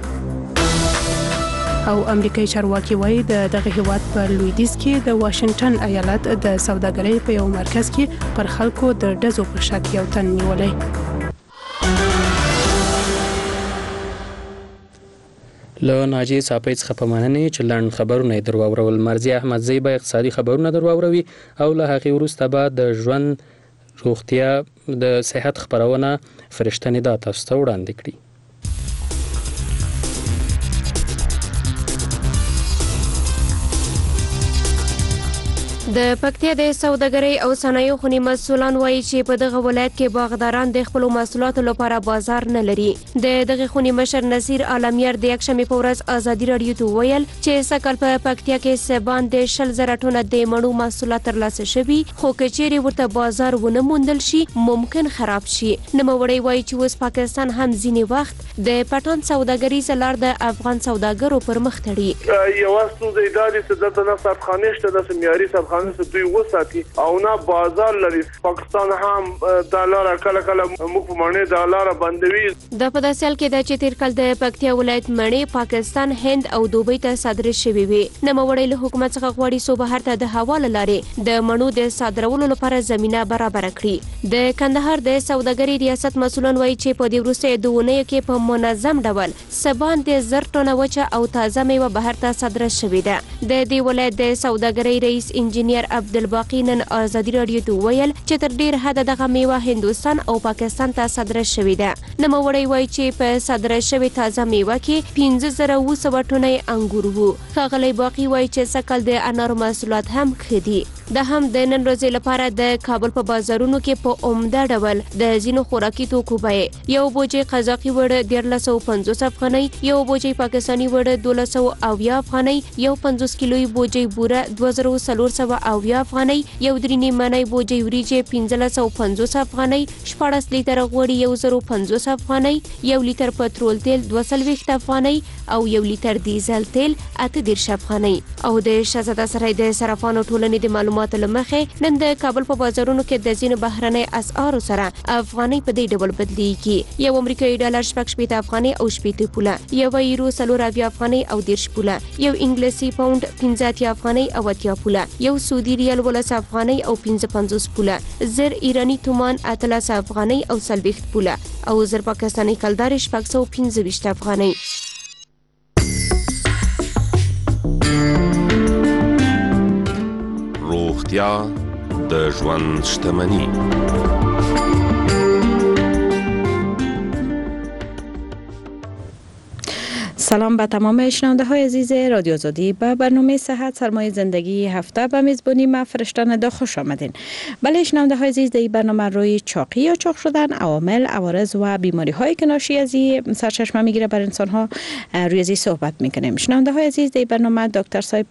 کړ. او امریکایي چارواکي وایي د دغه هیواد په لویدیځ کې د واشنگټن ایالت د سوداګرۍ په یو مرکز کې پر خلکو د ډزو په شک یو تن نیولی. له ناجی صاحب څخه په مننې چې لاند خبرونه در واورول. مرضی احمدزی به اقتصادي خبرونه در واوروي او له هغې وروسته به د ژوند روغتیا د صحت خبرونه فرشته ندا تاسو ته وړاندې کړي. د پکتیا د سوداګرۍ او صنایعو خونی مسؤلان وایي چې په دغه ولایت کې باغداران د خپل محصولاتو لپاره بازار نه لري. د دغه خونی مشر نصیر عالمیر د یکشنبه په ورځ ازادي راډیو ته ویل چې سکل په پکتیا کې سبان د 20,000 ټنه د مڼو محصولات ترلاسه شوي خو کچېرې ورته بازار ونه موندل شي ممکن خراب شي. نوموړی وایي چې اوس پاکستان هم ځینې وخت د پټان سوداګریز لار د افغان سوداګرو پر مخ تړي. یو ستونزه دا ده چې دلته نه صادخانه شته د معیاري صادخانه دوی وساتي او نه بازار لري. پاکستان هم ډالر کله موږ په مڼې ډالر بندوي. د په داسې حال کې د چې تیر کال د پکتیا ولایت مڼې پاکستان، هند او دوبۍ ته صادرې شوې وي. نوموړی له حکومت څخه غواړي صوبه بهر ته د حواله لارې د مڼو د صادرولو لپاره زمینه برابر کړي. د کندهار د سوداګرۍ ریاست مسؤلان وایي چې په دې وروستیو دوونیو کې په منظم ډول سبان د 1000 ټنه وچه او تازه میوه بهر ته صادره شوې ده. د دې ولایت د سوداګرۍ رئیس انجینیر عبدالباقی نن ازادي راډیو ته ویل چې تر ډیر حده دغه میوه هندوستان او پاکستان ته صادره شوې ده. نوموړی وایي چې په صادره شوې تازه میوه کې 15,200 ټنه انګور وو. ښاغلی باقی وایي چې سکل د انارو محصولات هم ښه دي. د هم د نن ورځې لپاره د کابل په بازارونو کې په عمده ډول د ځینو خوراکي توکو بیې یو بوجۍ قزاقي وړ 1350 افغانۍ، یو بوجۍ پاکستاني وړ 1200 افغانۍ، یو 50 کیلویي بوجۍ بوره 2400 افغانۍ، یو درینی منۍ بوجۍ وریجې 1550 افغانۍ، 14 لیتره غوړي 1050 افغانۍ، یو لیتر پټرول تیل 240 افغانۍ او یو لیتر دیزل تیل 8 افغانۍ. او د شهزاده سرای د صرافانو ټولنې د معلوماتو لمخې نن د کابل په بازارونو کې د ځینو بهرنۍ اسعارو سره افغانۍ په دې ډول بدلیږي. یو امریکایي ډالر 60 افغانۍ او 80 پوله، یو یورو 40 افغانۍ او 10 پوله، یو انګلیسي پاوند 15 افغانۍ او 80 پوله، یو سعودي ریال 10 افغانۍ او 55 پوله، زر ایرانی تومان 18 افغانۍ او 40 پوله او زر پاکستاني کلدار 625 افغانۍ. روغتیا د ژوند شتمني. سلام به تمام شنونده های عزیز رادیو آزادی. به برنامه صحت سرمایه زندگی هفته به میزبانی ما فرشته ندا خوش آمدین. بله شنونده های عزیز، در برنامه روی چاقی یا چاق شدن، عوامل، عوارض و بیماری هایی که ناشی از این سرچشمه میگیره بر انسان ها روی ازی صحبت میکنیم. شنونده های عزیز، در برنامه دکتر صاحب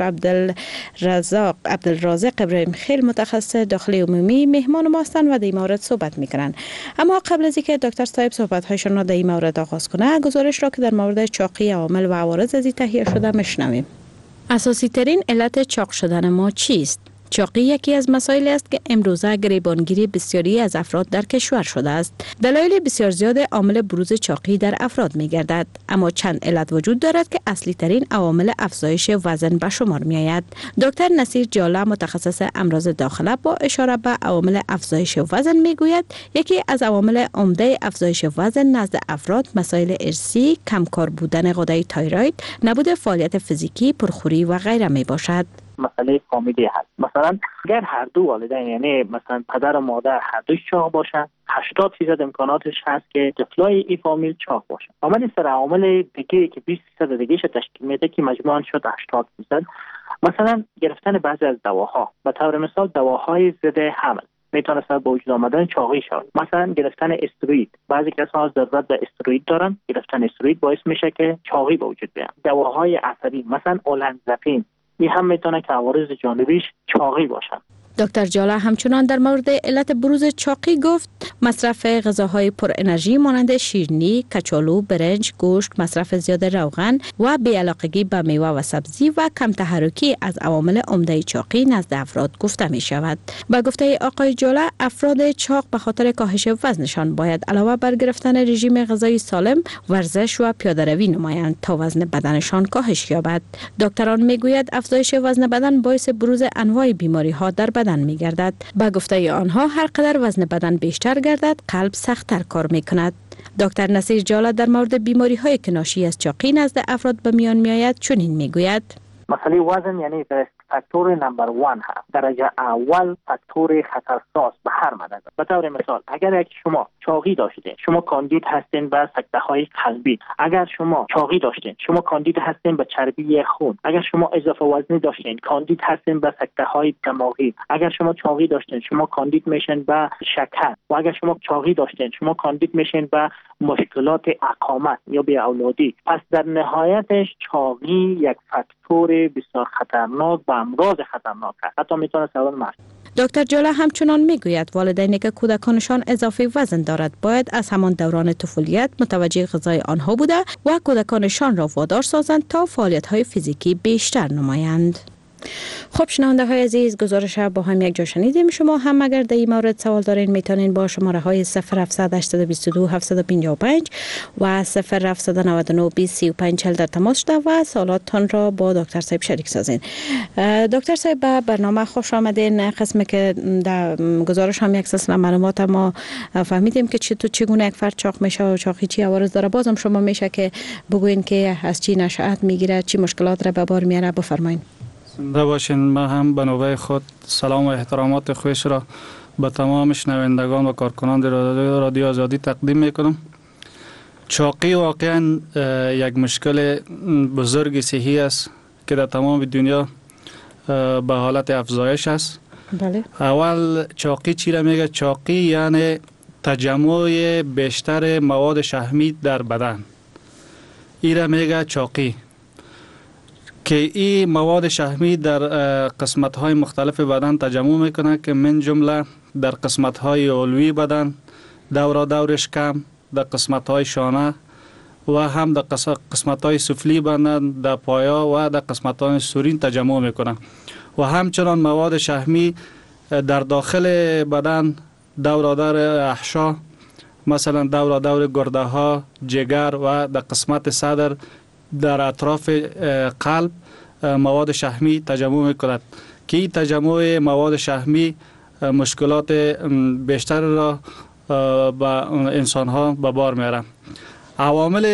عبدالرازق ابراهیم خیل متخصص داخلی عمومی مهمان ما هستند و در این مورد صحبت میکنن. اما قبل از اینکه دکتر صاحب صحبت هایشان را در این مورد آغاز کنه، گزارش را که در مورد چاقی، عوامل و عوارض از این تهیه شده میشنویم. اساسی ترین علت چاق شدن ما چیست؟ چاقی یکی از مسائلی است که امروزه گریبانگیری بسیاری از افراد در کشور شده است. دلایل بسیار زیاد عامل بروز چاقی در افراد می‌گردد، اما چند علت وجود دارد که اصلی ترین عوامل افزایش وزن به شمار می‌آید. دکتر نصیر جاله متخصص امراض داخله با اشاره به عوامل افزایش وزن میگوید یکی از عوامل عمده افزایش وزن نزد افراد مسائل ارثی، کمکار بودن غده تایروید، نبود فعالیت فیزیکی، پرخوری و غیره میباشد. مسئله فامیلی هست. مثلا اگر هر دو والدین، یعنی مثلا پدر و مادر هر دوش چاق باشن، 80% امکاناتش هست که طفلای این فامیل چاق باشن. اما این سر عوامل دیگه که 20% دیگهش تشکیل میده که مجموعاً شد 80%. مثلا گرفتن بعضی از دواها، به طور مثال دواهای ضد حمل میتونه سبب وجود آمدن چاقی شود. مثلا گرفتن استروئید، بعضی کسا ضرورت به استروئید دارن، گرفتن استروئید باعث میشه که چاقی به وجود بیاد. دواهای عصبی مثلا اولنزپین، این هم میتونه که عوارض جانبیش چاقی باشن. دکتر جاله همچنان در مورد علت بروز چاقی گفت مصرف غذاهای پر انرژی مانند شیرینی، کچالو، برنج، گوشت، مصرف زیاد روغن و بی‌علاقگی به میوه و سبزی و کم تحرکی از عوامل عمده چاقی نزد افراد گفته می شود. با گفته آقای جاله، افراد چاق به خاطر کاهش وزنشان باید علاوه بر گرفتن رژیم غذایی سالم، ورزش و پیاده‌روی نمایند تا وزن بدنشان کاهش یابد. دکتران میگوید افزایش وزن بدن باعث بروز انواع بیماری ها در بدن می گردد. با گفته آنها هر قدر وزن بدن بیشتر گردد، قلب سخت‌تر کار می کند. دکتر نصیر جاله در مورد بیماری های که ناشی از چاقی نزد افراد به میان می آید چنین می گوید: مسئله وزن یعنی فاکتور نمبر 1 هست. درجه اول فاکتور خطرساز به هر مدد. به طور مثال اگر شما چاقی داشتین، شما کاندید هستین به سکته‌های قلبی. اگر شما چاقی داشتین، شما کاندید هستین به چربی خون. اگر شما اضافه وزنی داشتین، کاندید هستین به سکته‌های دماغی. اگر شما چاقی داشتین، شما کاندید میشین به شکر. و اگر شما چاقی داشتین، شما کاندید میشین به مشکلات اقامت یا بی اولادی. پس در نهایتش چاقی یک فاکتور بسیار خطرناک و امراض خطرناک است. حتی میتونه سبب مرگ. دکتر جاله همچنان میگوید والدینی که کودکانشان اضافه وزن دارد باید از همان دوران طفولیت متوجه غذای آنها بوده و کودکانشان را وادار سازند تا فعالیت‌های فیزیکی بیشتر نمایند. خب شنونده های عزیز، گزارش با هم یک جا شنیدیم. شما هم اگر در این مورد سوال دارین میتونین با شماره های 0700 822 755 و 0799 2035 در تماس شده و سوالاتتان را با دکتر صاحب شریک سازین. دکتر صاحب به برنامه خوش آمدین. قسمی که در گزارش هم یک سلسله معلومات ما فهمیدیم که چگونه یک فرد چاق میشه و چاقی چی عوارض داره. بازم شما میشه که بگوین که از چی نشأت میگیره، چی مشکلات را به بار میاره. بفرمایید. زنده باشین. من هم به نوبه خود سلام و احترامات خویش را به تمام شنوندگان و کارکنان رادیو آزادی تقدیم میکنم. چاقی واقعا یک مشکل بزرگ صحی است که در تمام دنیا به حالت افزایش است. بله. اول چاقی چی را میگه؟ چاقی یعنی تجمع بیشتر مواد شحمی در بدن. این را میگه چاقی، که این مواد شحمی در قسمت‌های مختلف بدن تجمع میکنه که من جمله در قسمت‌های علوی بدن، دورش کم، در قسمت‌های شانه و هم در قسمت‌های سفلی بدن، در پایا و در قسمت‌های سورین تجمع میکنه. و همچنان مواد شحمی در داخل بدن، دور احشا، مثلا دور گرده ها، جگر و در قسمت صدر، در اطراف قلب مواد شحمی تجمع میکند که این تجمع مواد شحمی مشکلات بیشتر را به انسان ها به بار میاره. عوامل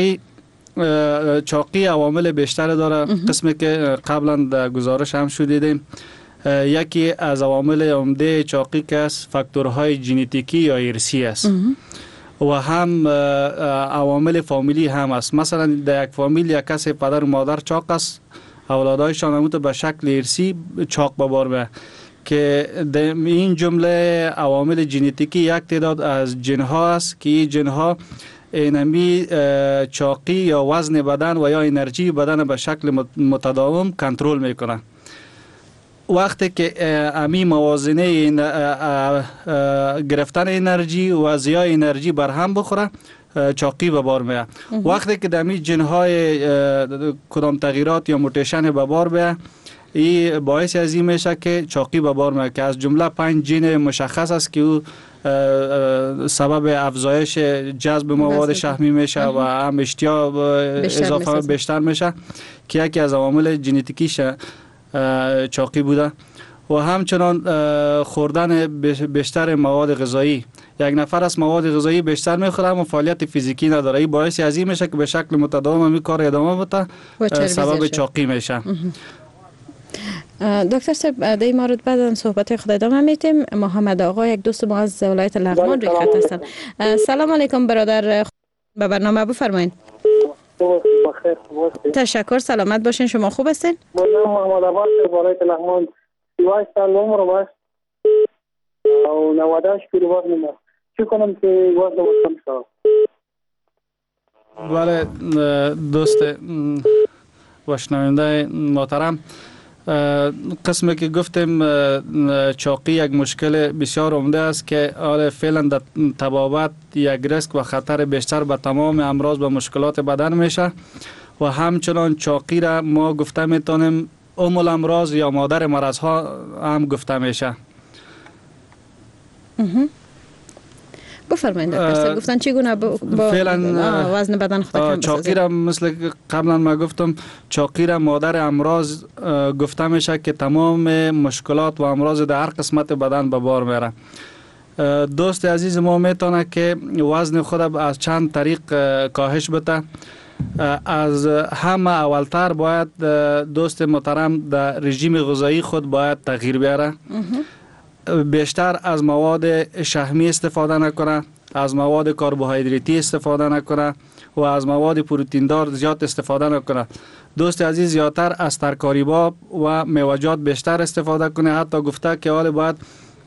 چاقی عوامل بیشتر داره. قسمی که قبلا در گزارش هم شدیدیم، یکی از عوامل عمده چاقی که است فاکتورهای ژنتیکی یا ارثی است و هم عوامل فامیلی هم است. مثلا در یک فامیل یک کسی پدر و مادر چاق است، اولادایشان همون به شکل ارثی چاق به بار میاد که این جمله عوامل ژنتیکی یک تعداد از جنها است که این جنها اینمی چاقی یا وزن بدن و یا انرژی بدن به شکل متداوم کنترل میکنه. وقتی که امی موازنه گرفتن انرژی و زیای انرژی بر هم بخوره چاقی به بار میاد. وقتی که دمی جنهای کدام تغییرات یا موتیشن به بار میاد این باعث از این میشه که چاقی به بار میاد که از جمله 5 ژن مشخص است که او سبب افزایش جذب مواد شحمی میشه و هم اشتها اضافه بیشتر میشه که یکی از عوامل ژنتیکیش چاقی بوده. و همچنان خوردن بیشتر مواد غذایی. یک نفر از مواد غذایی بیشتر میخوره اما فعالیت فیزیکی نداره، این باعث از این میشه که به شکل متداوم این کار ادامه بده سبب چاقی میشه. دکتر صاحب در این مورد بعد صحبت خود ادامه میتیم. محمد آقا یک دوست ما از ولایت لغمان روی خط هستند. سلام علیکم برادر، به برنامه بفرمایید. تشکر، سلامت باشین. شما خوب هستین؟ من محمد عباس ولایت لغمان 22 سال عمرم است و 98 کیلو وزنم است. چی کنم که وزنم کم شود؟ بله دوست و شنونده محترم، قسمی که گفتیم چاقی یک مشکل بسیار عمده است که حال فعلا در تبابت یک ریسک و خطر بیشتر به تمام امراض و مشکلات بدن میشه و همچنان چاقی را ما گفته میتونیم ام الامراض یا مادر مرض ها هم گفته میشه. بفرمایید دکتر صاحب، گفتن چگونه با وزن بدن خود کم بسازید؟ چاقی را مثل قبلا ما گفتم چاقی را مادر امراض گفته میشه که تمام مشکلات و امراض در هر قسمت بدن به بار میره. دوست عزیز ما میتونه که وزن خود از چند طریق کاهش بده. از همه اولتر باید دوست محترم در رژیم غذایی خود باید تغییر بیاره. بیشتر از مواد شحمی استفاده نکنه، از مواد کربوهیدراتی استفاده نکنه و از مواد پروتئین دار زیاد استفاده نکنه. دوست عزیز زیادتر از ترکاری‌ها و میوه‌جات بیشتر استفاده کنه. حتی گفته که حالا باید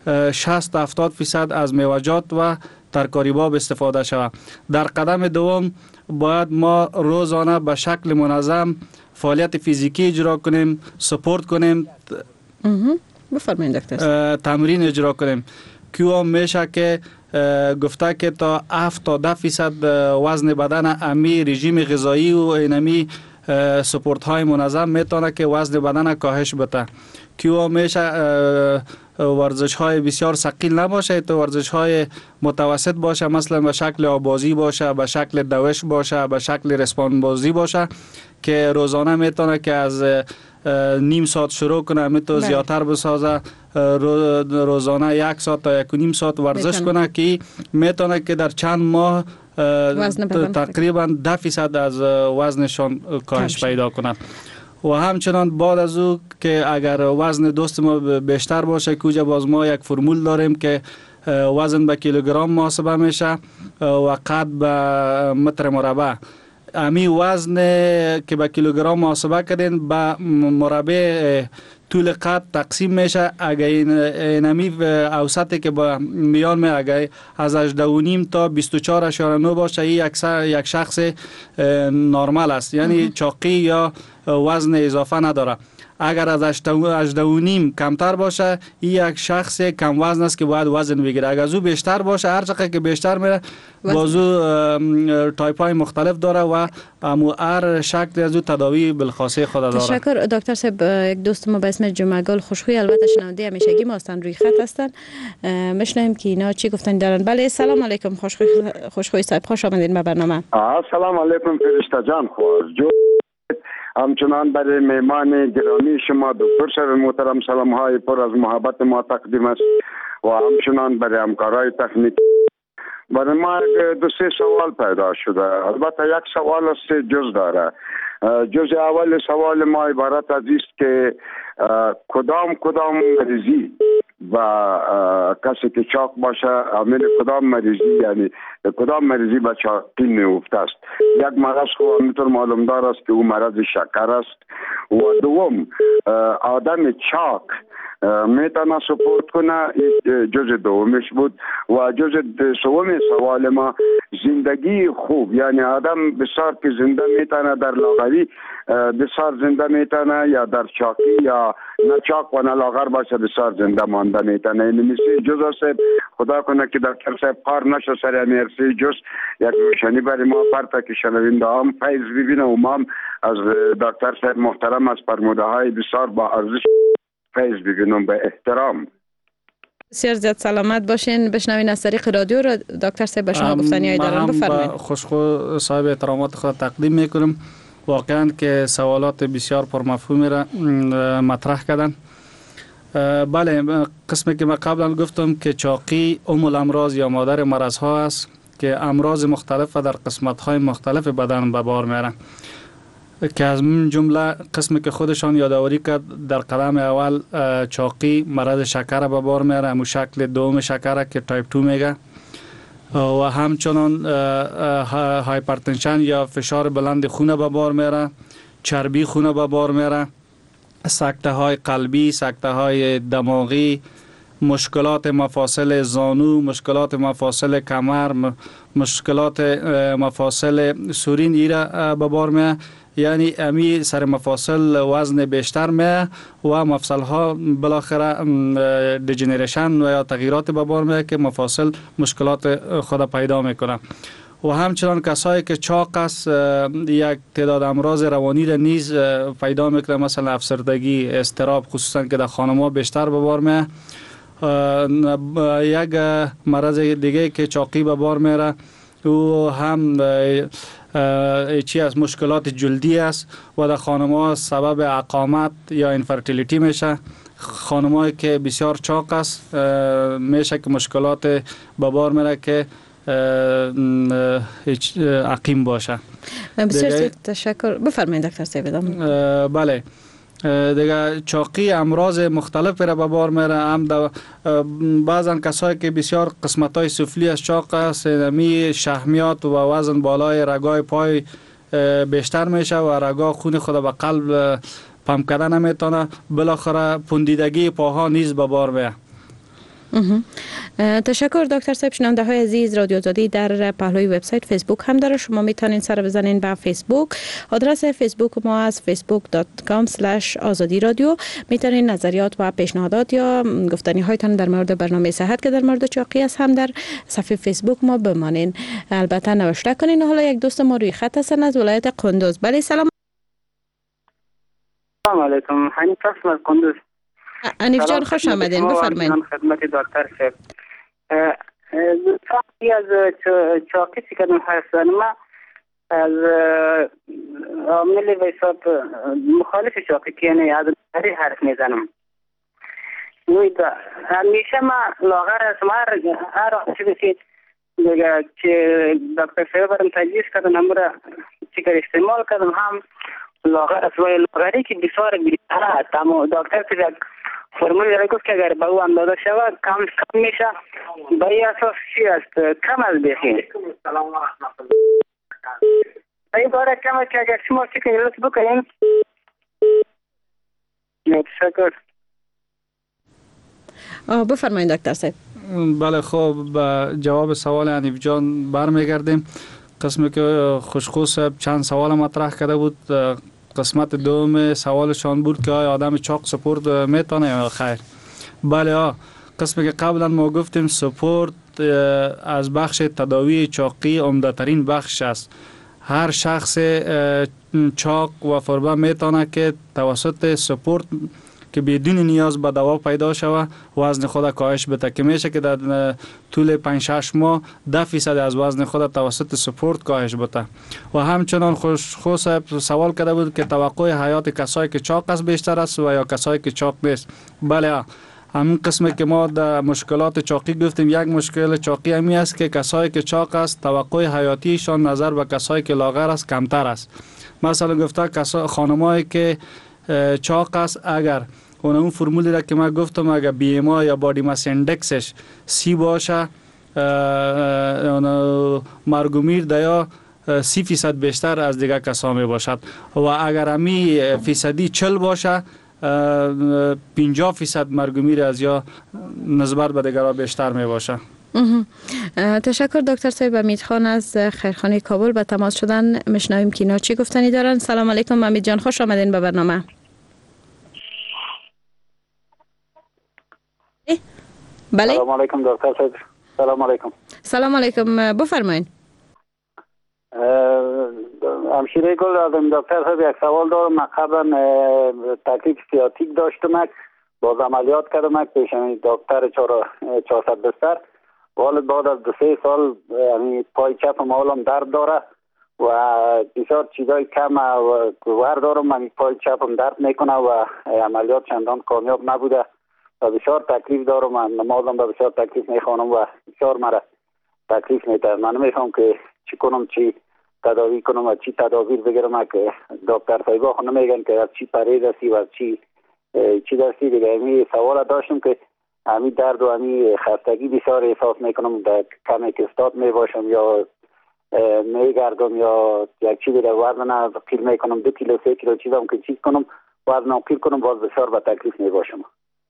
60-70% از میوه‌جات و ترکاری‌ها استفاده شود. در قدم دوم باید ما روزانه به شکل منظم فعالیت فیزیکی اجرا کنیم، سپورت کنیم. بفرمایید دکتر. تمرین اجرا کنیم که هم میشه که گفته که تا 7-10% وزن بدن امی رژیم غذایی و اینمی سپورت های منظم میتونه که وزن بدن کاهش بده. که هم میشه ورزش های بسیار ثقیل نباشه، تو ورزش های متوسط باشه، مثلا به شکل آبازی باشه، به شکل دوش باشه، به شکل رسپان بازی باشه که روزانه میتونه که از نیم ساعت شروع کنه میتونه زیادتر بسازه. روزانه 1 ساعت تا 1.5 ساعت ورزش کنه که میتونه که در چند ماه تقریبا 10% از وزنشان کاهش پیدا کنه. و همچنان بعد از او که اگر وزن دوست ما بیشتر باشه که باز ما یک فرمول داریم که وزن به کیلوگرم محاسبه میشه و قد به متر مربع. امی وزن که به کیلوگرم محاسبه کردین به مربع طول قد تقسیم میشه. اگر این امی اوسطی که با میان می اگر از 18.5 تا 24.9 باشه این یک شخص نرمال است، یعنی چاقی یا وزن اضافه نداره. اگر از 18.5 کمتر باشه این یک شخص کم وزن است که باید وزن بگیره. اگر از او بیشتر باشه هر چقدر که بیشتر میره بازو تایپ های مختلف داره و هر شکل از او تداوی بالخاصه خود داره. تشکر دکتر صاحب. یک دوست ما به اسم جمعگل خوشخوی، البته شنونده همیشگی ما هستن، روی خط هستن. میشنویم که اینا چی گفتن دارن. بله سلام علیکم خوشخوی صاحب، خوش آمدید به برنامه. سلام علیکم فرشته جان. همچنان برای مهمان گرامی شما دکتر صاحب محترم سلام های پر از محبت ما تقدیم است و همچنان برای همکارای تکنیکی. برای ما 2-3 سوال پیدا شده. البته یک سوال است جز داره. جز اول سوال ما عبارت از است که کدام مریضی و کسی که چاق باشه عامل کدام مریضی، یعنی کدام مریضی به چاقی میفته است. یک مرض خو همینطور معلوم دار است که او مرض شکر است. و دوم آدم چاق میتونه سپورت کنه، جز دومش بود. و جز سوم سوال ما زندگی خوب، یعنی آدم بسیار که زنده میتونه در لاغری بسیار زنده میتونه، یا در چاقی یا نه چاق و نه لاغر باشه بسیار زنده مانده میتونه. این میشه جز است. خدا کنه که دکتر صاحب کار نشه سر امرسی جز یک روشنی برای ما پرتا که شنونده هم فیض ببینه و ما هم از دکتر صاحب محترم از فرموده های بسیار با ارزش فیض ببینم به احترام. بسیار زیاد سلامت باشین. بشنوین از طریق رادیو را دکتر صاحب به شما گفتنی هایی دارن، بفرمایید. خوشخو صاحب احترامات خود تقدیم میکنم. واقعا که سوالات بسیار پرمفهومی را مطرح کردن. بله، قسمی که من قبلا گفتم که چاقی ام الامراض یا مادر مرض ها است که امراض مختلف در قسمت های مختلف بدن به بار میارن، که از این جمله قسمی که خودشان یادآوری کرد در قدم اول چاقی مرض شکر به بار میاره، همون شکل دوم شکر که تایپ 2 میگه، و همچنان هایپرتنشن یا فشار بلند خون به بار میاره، چربی خون به بار میاره، سکته های قلبی، سکته های دماغی، مشکلات مفاصل زانو، مشکلات مفاصل کمر، مشکلات مفاصل سورین ایره به بار میاره. یعنی امی سر مفاصل وزن بیشتر میه و مفصل ها بالاخره دیجنریشن و یا تغییرات به بار میه که مفاصل مشکلات خود پیدا میکنه. و همچنان کسایی که چاق است یک تعداد امراض روانی را نیز پیدا میکنه، مثلا افسردگی، اضطراب، خصوصا که در خانم‌ها بیشتر به بار میه. یک مرض دیگه که چاقی به بار میره و هم چی از مشکلات جلدی است و در خانم‌ها سبب عقامت یا اینفرتیلیتی میشه. خانم‌هایی که بسیار چاق است میشه که مشکلات به بار میره که عقیم باشه. بسیار تشکر. بفرمایید دکتر صاحب. بله، دیگه چاقی امراض مختلف را به بار میره. هم بعضا کسایی که بسیار قسمت‌های سفلی از چاق است، می شحمیات و وزن بالای رگای پای بیشتر میشه و رگا خون خود به قلب پمپ کردن نمیتونه، بالاخره پوندیدگی پاها نیز به بار میره. تشکر دکتر صاحب. شنونده های عزیز، رادیو آزادی در پهلوی وبسایت فیسبوک هم داره، شما میتونین سر بزنین به فیسبوک. آدرس فیسبوک ما از facebook.com/azadi radio. میتونین نظریات و پیشنهادات یا گفتنی هایتان در مورد برنامه صحت که در مورد چاقی است هم در صفحه فیسبوک ما بمانین، البته نوشته کنین. حالا یک دوست ما روی خط هستن از ولایت قندوز. بله سلام علیکم. حنیف هستم از قندوز. حنیف جان خوش آمدین، بفرمایید. خدمت دکتر صاحب. از چاقی که کدوم هستن، ما از عامل و حساب مخالف چاقی که یعنی از هری حرف میزنم. همیشه ما لاغر هستم، هر آقا که دیگه که دکتر صاحب برم تجویز کردن امورا چیکار استعمال کردم هم لاغر است و لاغری که بسیار بیشتر است. اما دکتر که فرمولی را گفت که اگر به او اندازه شود کم میشه، به این اساس چی است؟ کم از بخیر. این باره کم است که اگر شما چی کنید لطف بکنید. تشکر. بفرمایید دکتر صاحب. بله، خب به جواب سوال حنیف جان برمیگردیم. قسمی که خوشخو صاحب چند سوال مطرح کرده بود، قسمت دوم سوالشان بود که آیا آدم چاق سپورت میتونه یا خیر. بله، قسمی که قبلا ما گفتیم سپورت از بخش تداوی چاقی عمده ترین بخش است. هر شخص چاق و فربه میتونه که توسط سپورت که بدون نیاز به دوا پیدا شود وزن خود کاهش بده، که میشه که در طول 5-6 ماه 10% از وزن خود توسط سپورت کاهش بده. و همچنان خوشخو صاحب سوال کرده بود که توقع حیات کسایی که چاق است بیشتر است و یا کسایی که چاق نیست. بله، همین قسمی که ما در مشکلات چاقی گفتیم، یک مشکل چاقی همی است که کسایی که چاق است توقع حیاتیشان نظر به کسایی که لاغر است کمتر است. مثلا گفته خانمایی که چاق است اگر اون فرمولی را که من گفتم اگر بی ام یا بادی ماس ایندکسش سی باشه مرگ و میر دیا 30% بیشتر از دیگر کسا می باشد و اگر امی فیصدی 40 باشه 50% مرگ و میر از یا نسبت به دیگرها بیشتر می باشه. تشکر دکتر صاحب. امید خان از خیرخانه کابل به تماس شدن. مشنویم که اینا چی گفتنی دارن. سلام علیکم امید جان، خوش آمدین به برنامه. بله. سلام علیکم دکتر صاحب. سلام علیکم. سلام علیکم، بفرمایین. همشیره گل دکتر صاحب یک سوال دارم. من قبلا تکلیف سیاتیک داشتم، باز عملیات کردم پیش دکتر 400 بستر. ولی بعد از 2-3 سال پای چپم حالم درد داره و بسیار چیزای کم ور دارم. من پای چپم درد میکنه و عملیات چندان کامیاب نبوده و بسیار تکلیف دارم. من نمازم به بسیار تکلیف میخوانم و بسیار مرا تکلیف میده. من میخوام که چی کنم، چی تداوی کنم و چی تدابیر بگیرم که دکتر صاحبا خود نمیگن که از چی پرهیز هستی و از چی دستی دیگه. این سوال داشتم که امی درد و امی خستگی بسیار احساس میکنم، در کمی که استاد میباشم یا میگردم یا یک چیزی در وزن کیل میکنم 2 کیلو 3 کیلو چیزام که چیز کنم وزن کیل کنم باز بسیار به تکلیف میباشم.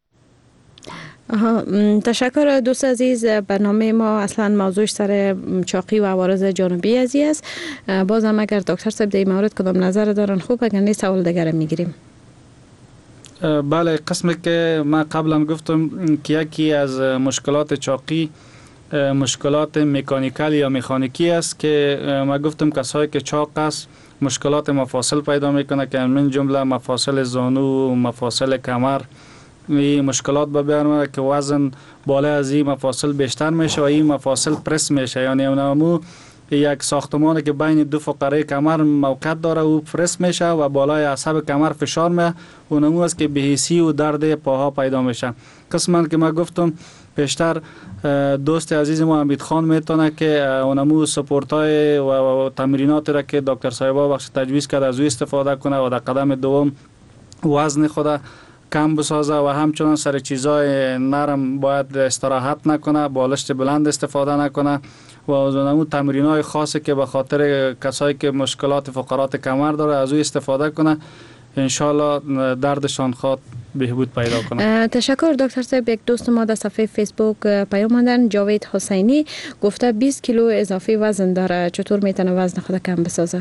تشکر دوست عزیز. برنامه ما اصلا موضوعش سر چاقی و عوارض جانبی ازی است. باز هم اگر دکتر صاحب در این مورد کدام نظر دارن خوب، اگر نیست سوال دیگر میگیریم. بله، قسمی که من قبلا گفتم که یکی از مشکلات چاقی مشکلات مکانیکال یا مکانیکی است که من گفتم کسایی که چاق است مشکلات مفاصل پیدا میکنه که من جمله مفاصل زانو، مفاصل کمر، این مشکلات به بیان میاد که وزن بالا از این مفاصل بیشتر میشه و این مفاصل پرس میشه. یعنی اونمو یک ساختمانی که بین 2 فقره کمر موقعیت داره و پرس میشه و بالای عصب کمر فشار میاد. اونمو است که بهیسی و درد پاها پیدا میشه. قسما که من گفتم بیشتر دوست عزیز ما امید خان میتونه که اونمو سپورتای و تمرینات را که دکتر صاحبا بخش تجویز کرده از او استفاده کنه و در قدم دوم وزن خود کم بسازه و همچنان سر چیزای نرم باید استراحت نکنه، بالشت بلند استفاده نکنه و از اونمو تمرینای خاصی که به خاطر کسایی که مشکلات فقرات کمر داره از او استفاده کنه. انشالله دردشان خواد بهبود پیدا کنه. تشکر دکتر صاحب. یک دوست ما در صفحه فیسبوک پیام دادن، جاوید حسینی، گفته 20 کیلو اضافی وزن داره، چطور میتونه وزن خود کم بسازه؟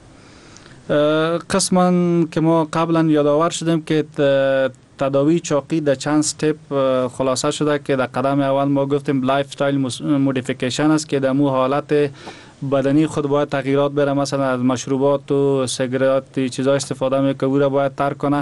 قسما که ما قبلا یادآور شدیم که تداوی چاقی در چند استپ خلاصه شده که در قدم اول ما گفتیم لایف استایل مودیفیکیشن است که در مو حالت بدنی خود باید تغییرات بره، مثلا از مشروبات و سیگارت چیزا استفاده میکنه او را باید ترک کنه،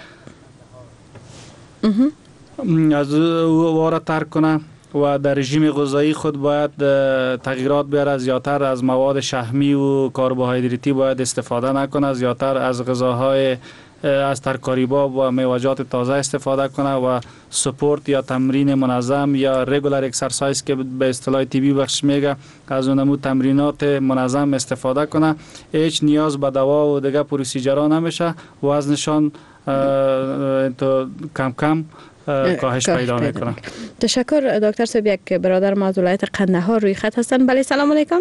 از او را ترک کنه و در رژیم غذایی خود باید تغییرات بیاره، زیادتر از مواد شحمی و کربوهیدراتی باید استفاده نکنه، زیادتر از غذاهای از ترکاری‌ها و میوه‌جات تازه استفاده کنه و سپورت یا تمرین منظم یا رگولار اکسرسایز که به اصطلاح طبی بخش میگه از اونمو تمرینات منظم استفاده کنه. هیچ نیاز به دوا و دیگه پروسیجرها نمیشه، وزنشان تو کم کم کاهش پیدا میکنه. تشکر دکتر صاحب. یک برادر ما از ولایت قندهار روی خط هستن. بله سلام علیکم.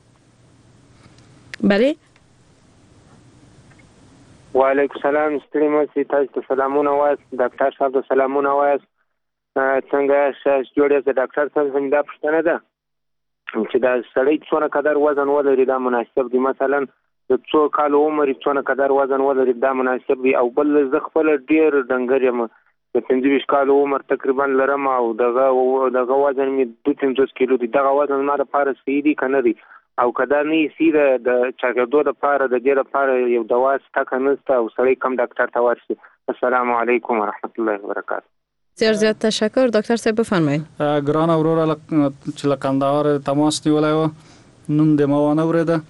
بله و علیکم سلام. ستړي مې تاسو ته سلامونه وایست. ډاکټر صاحب ته سلامونه وایست. څنګه جوړې د ډاکټر صاحب څنګه دا پوښتنه ده چې دا سړی څونه قدر وزن ولري دا مناسب دی، مثلا د 2 کال عمر څونه قدر وزن ولري دا مناسب دی، او بل زه خپل ډیر ډنګر یم د 25 کال عمر تقریبا لرم او دغه وزن مې 250 کیلو دی. دغه وزن ما لپاره صحیح دی کنه دی؟ او کدا نه سیده د چاګردو لپاره د دې لپاره یو دوا ستکه نشته او سړی کم ډاکټر ته ورشي. السلام علیکم و رحمت الله و برکاته. بسیار زیاد تشکر. دکتر صاحب بفرمایید. ګران اورور چې لکندهار تماس نیولای و نوم د موانه ورده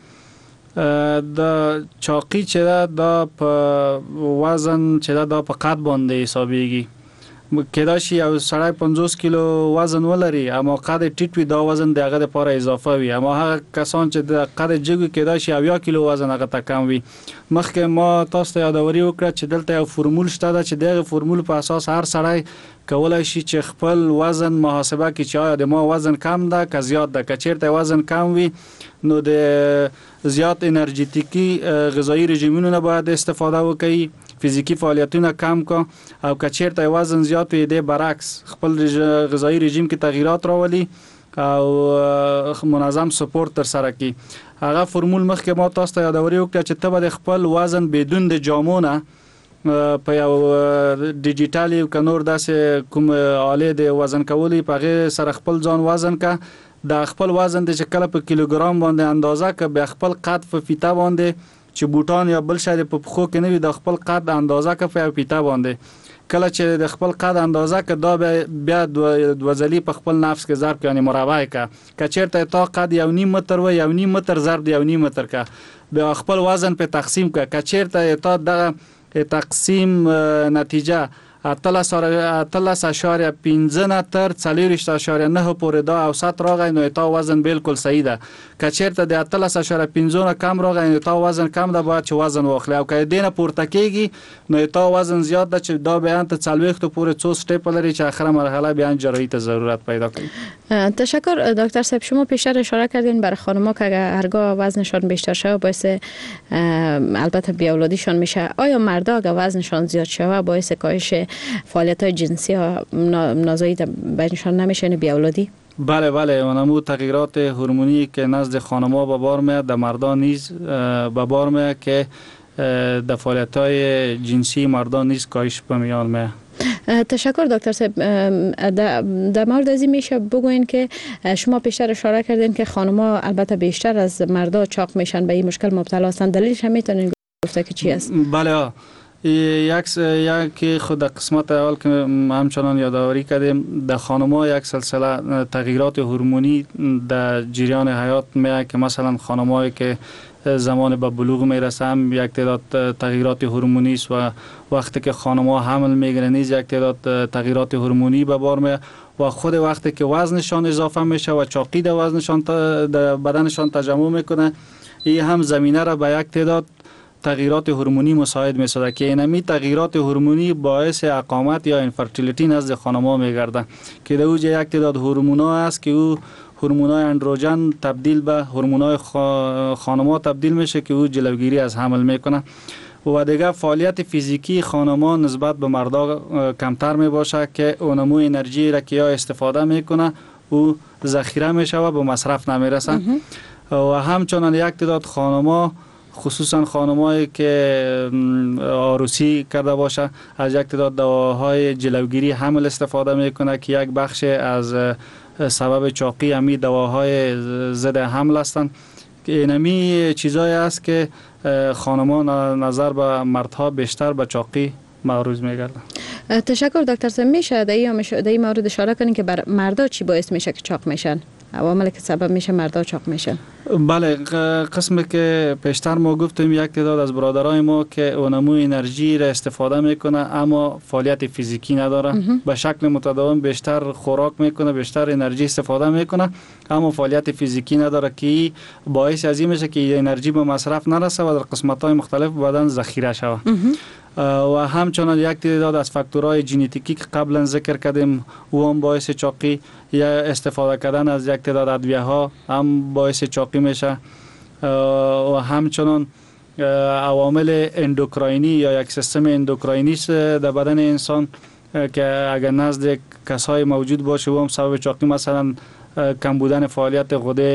د چاقی چې دا په وزن چې دا په قد باندې حسابيږي. کېدای شي یو سړی 50 کیلو وزن ولري اما قد ټیټ وي، دا وزن د هغه لپاره اضافه وي. اما هغه کسان چې د قد جګ وي کېدای شي 70 کیلو وزن هغه ته کم وي. مخکې ما تاسو ته یادوري وکړه چې دلته یو فرمول شته ده چې دغه فرمول په اساس هر سړی کولای شي چې خپل وزن محاسبه کړي چې آیا د ما وزن کم ده که زیات ده. که چیرته وزن کم وي نو د زیات انرژیتیکی غذایی رژیمونو نه باید استفاده وکړي، فیزیکی فعالیتونه کم کو، او که چیرته وزن زیات وي د برعکس خپل غذایی رژیم کې تغییرات راولي او منظم سپورت تر سره کی. هغه فرمول مخکې ما تاسو ته یادوري وکړه چې ته به خپل وزن بدون د جامو نه په یو ډیجیټالي او نور داسې کوم آله د وزن کولو په غیر سره خپل ځان وزن کا د خپل وزن د شکل په کیلوګرام باندې اندازه ک به خپل قد په فیته باندې چې بوټان یا بل شی په پخو کې نه وي د خپل قد اندازه ک په فیته باندې کله چې د خپل قد اندازه ک دا بیا د وزلی په خپل نفس کې ضرب یعنی مربع ک چیرته تا قد 1.5 متر و 1.5 متر ضرب 1.5 متر ک به خپل وزن په تقسیم ک چیرته تا د تقسیم نتیجه 13.15 تر 40.9 پورې دا اوسط راغی نو تا وزن بالکل صحیح ده. که چیرته د 13.15 کم راغی نو تا وزن کم ده باید چې وزن واخلي، او که دینه پورته کیږي نو تا وزن زیاد ده چې دا بیان ته 40 پورې څو سټپ لري چې اخره مرحله بیان جراحی ته ضرورت پیدا کوي. تشکر دکتر صاحب. شما پیشتر اشاره کردین برای خانم‌ها که هرگاه وزنشان بیشتر شود باعث البته بیاولادیشان میشه. آیا مردا اگه وزنشان زیاد شود باعث کاهش فعالیت‌های جنسی ها نازایی بینشان نمیشه یعنی بیاولادی؟ بله اونمو تغییرات هورمونی که نزد خانم‌ها به بار میاد در مردان نیز به بار میاد که در فعالیت‌های جنسی مردان نیز کاهش به میان میاد. تشکر دکتر صاحب. در مورد از این میشه بگوین که شما پیشتر اشاره کردین که خانم‌ها البته بیشتر از مردا چاق میشن به این مشکل مبتلا هستند. دلیلش هم میتونین گفته که چی است؟ بله یک خود قسمت اول که همچنان یادآوری کردیم در خانم‌ها یک سلسله تغییرات هورمونی در جریان حیات میاد که مثلا خانم‌هایی که زمان به بلوغ میرسن یک تعداد تغییرات هورمونی است و وقتی که خانم‌ها حمل میگیرن نیز یک تعداد تغییرات هورمونی به بار میاد و خود وقتی که وزنشان اضافه میشه و چاقی در وزنشان در بدنشان تجمع میکنه این هم زمینه را به یک تعداد تغییرات هورمونی مساعد می‌سازد که اینمی تغییرات هورمونی باعث اقامت یا اینفرتیلیتی نزد خانم‌ها می‌گردد که در اوج یک تعداد هورمون‌ها است که او هورمون‌های اندروژن تبدیل به هورمون‌های خانم‌ها تبدیل میشه که او جلوگیری از حمل میکنه و دیگه فعالیت فیزیکی خانم‌ها نسبت به مردا کمتر میباشه که اونمو انرژی را که یا استفاده میکنه او ذخیره میشه و به مصرف نمیرسه و همچنان یک تعداد خانم‌ها خصوصا خانم‌هایی که عروسی کرده باشه از یک تعداد دواهای جلوگیری حمل استفاده میکنه که یک بخش از سبب چاقی همی دواهای ضد حمل هستند. اینمی چیزایی است که خانم‌ها نظر به مردها بیشتر به چاقی معروض میگردن. تشکر دکتر صاحب. میشه در این مورد اشاره کنین که بر مردا چی باعث میشه که چاق میشن؟ عواملی که سبب میشه مردا چاق میشن؟ بله قسمی که پیشتر ما گفتیم یک تعداد از برادرای ما که اونمو انرژی را استفاده میکنه اما فعالیت فیزیکی نداره به شکل متداوم بیشتر خوراک میکنه بیشتر انرژی استفاده میکنه اما فعالیت فیزیکی نداره که باعث از این میشه که انرژی به مصرف نرسه و در قسمت‌های مختلف بدن ذخیره شود. و همچنان یک تعداد از فاکتورهای ژنتیکی که قبلا ذکر کردیم و هم باعث چاقی یا استفاده کردن از یک تعداد ادویه ها هم باعث چاقی میشه و همچنان عوامل اندوکراینی یا یک سیستم اندوکراینی در بدن انسان که اگر نزد کسای موجود باشه و هم سبب چاقی مثلا کم بودن فعالیت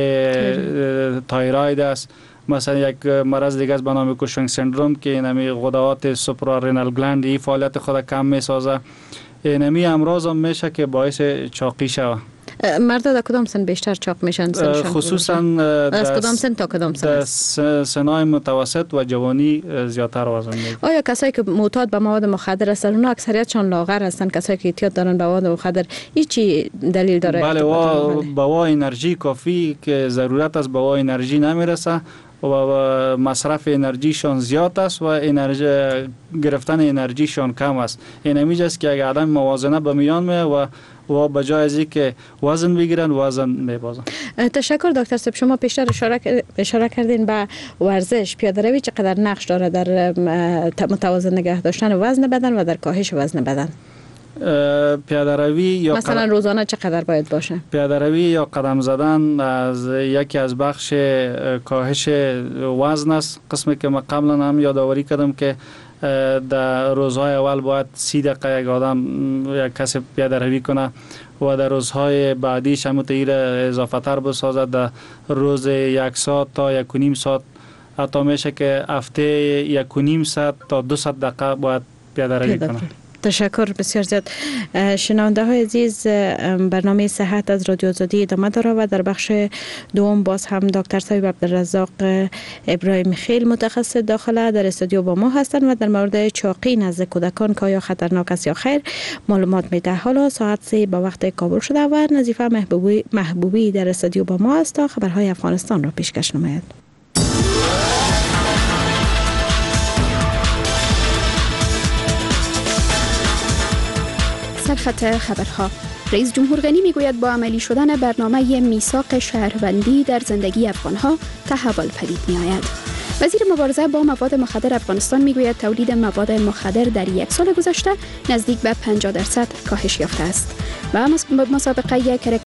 غده تایروید است، مثلا یک مرض دیگه از به نام کوشنگ سندروم که اینمی غده‌ات سوپرارینال گلند این فعالیت خود کم میسازه. اینمی امراض هم میشه که باعث چاقی شود. مردا در کدام سن بیشتر چاق میشن؟ خصوصا از کدام سن تا کدام سن؟ سنای متوسط و جوانی زیادتر وزن میگیرن. آیا کسایی که معتاد به مواد مخدر هستن اونا اکثریتشان لاغر هستن؟ کسایی که اعتیاد دارن به مواد مخدر این چی دلیل داره؟ بله با انرژی کافی که ضرورت از با انرژی نمیرسه و مصرف انرژیشان زیاد است و گرفتن انرژیشان کم است. این همیجاست که اگر آدم موازنه به میان میه و به جای از اینکه وزن بگیرن وزن میبازن. تشکر دکتر صاحب. شما پیشتر اشاره کردین به ورزش. پیاده روی چقدر نقش داره در متوازن نگه داشتن وزن بدن و در کاهش وزن بدن؟ پیاده روی یا مثلا روزانه چقدر باید باشه؟ پیاده روی یا قدم زدن از یکی از بخش کاهش وزن است. قسمی که من قبلا هم یادآوری کردم که در روزهای اول باید 30 دقیقه یک آدم یک کسی پیاده روی کنه و در روزهای بعدیش هم تغییر اضافه تر بسازد. در روز 1 ساعت تا 1.5 ساعت، حتی میشه که هفته 1.5 ساعت تا 200 دقیقه باید پیاده روی کنه. تشکر بسیار زیاد. شنونده های عزیز، برنامه صحت از رادیو آزادی ادامه داره و در بخش دوم باز هم دکتر صاحب عبدالرزاق ابراهیم خیل متخصص داخله در استودیو با ما هستند و در مورد چاقی نزد کودکان که آیا خطرناک است یا خیر معلومات میده. حالا ساعت 3 به وقت کابل شده و نظیفه محبوبی در استودیو با ما است تا خبرهای افغانستان را پیشکش نماید. سرخط خبرها. رئیس جمهور غنی میگوید با عملی شدن برنامه میثاق شهروندی در زندگی افغانها تحول پدید میآید. وزیر مبارزه با مواد مخدر افغانستان میگوید تولید مواد مخدر در 1 سال گذشته نزدیک به 50% کاهش یافته است. و مسابقه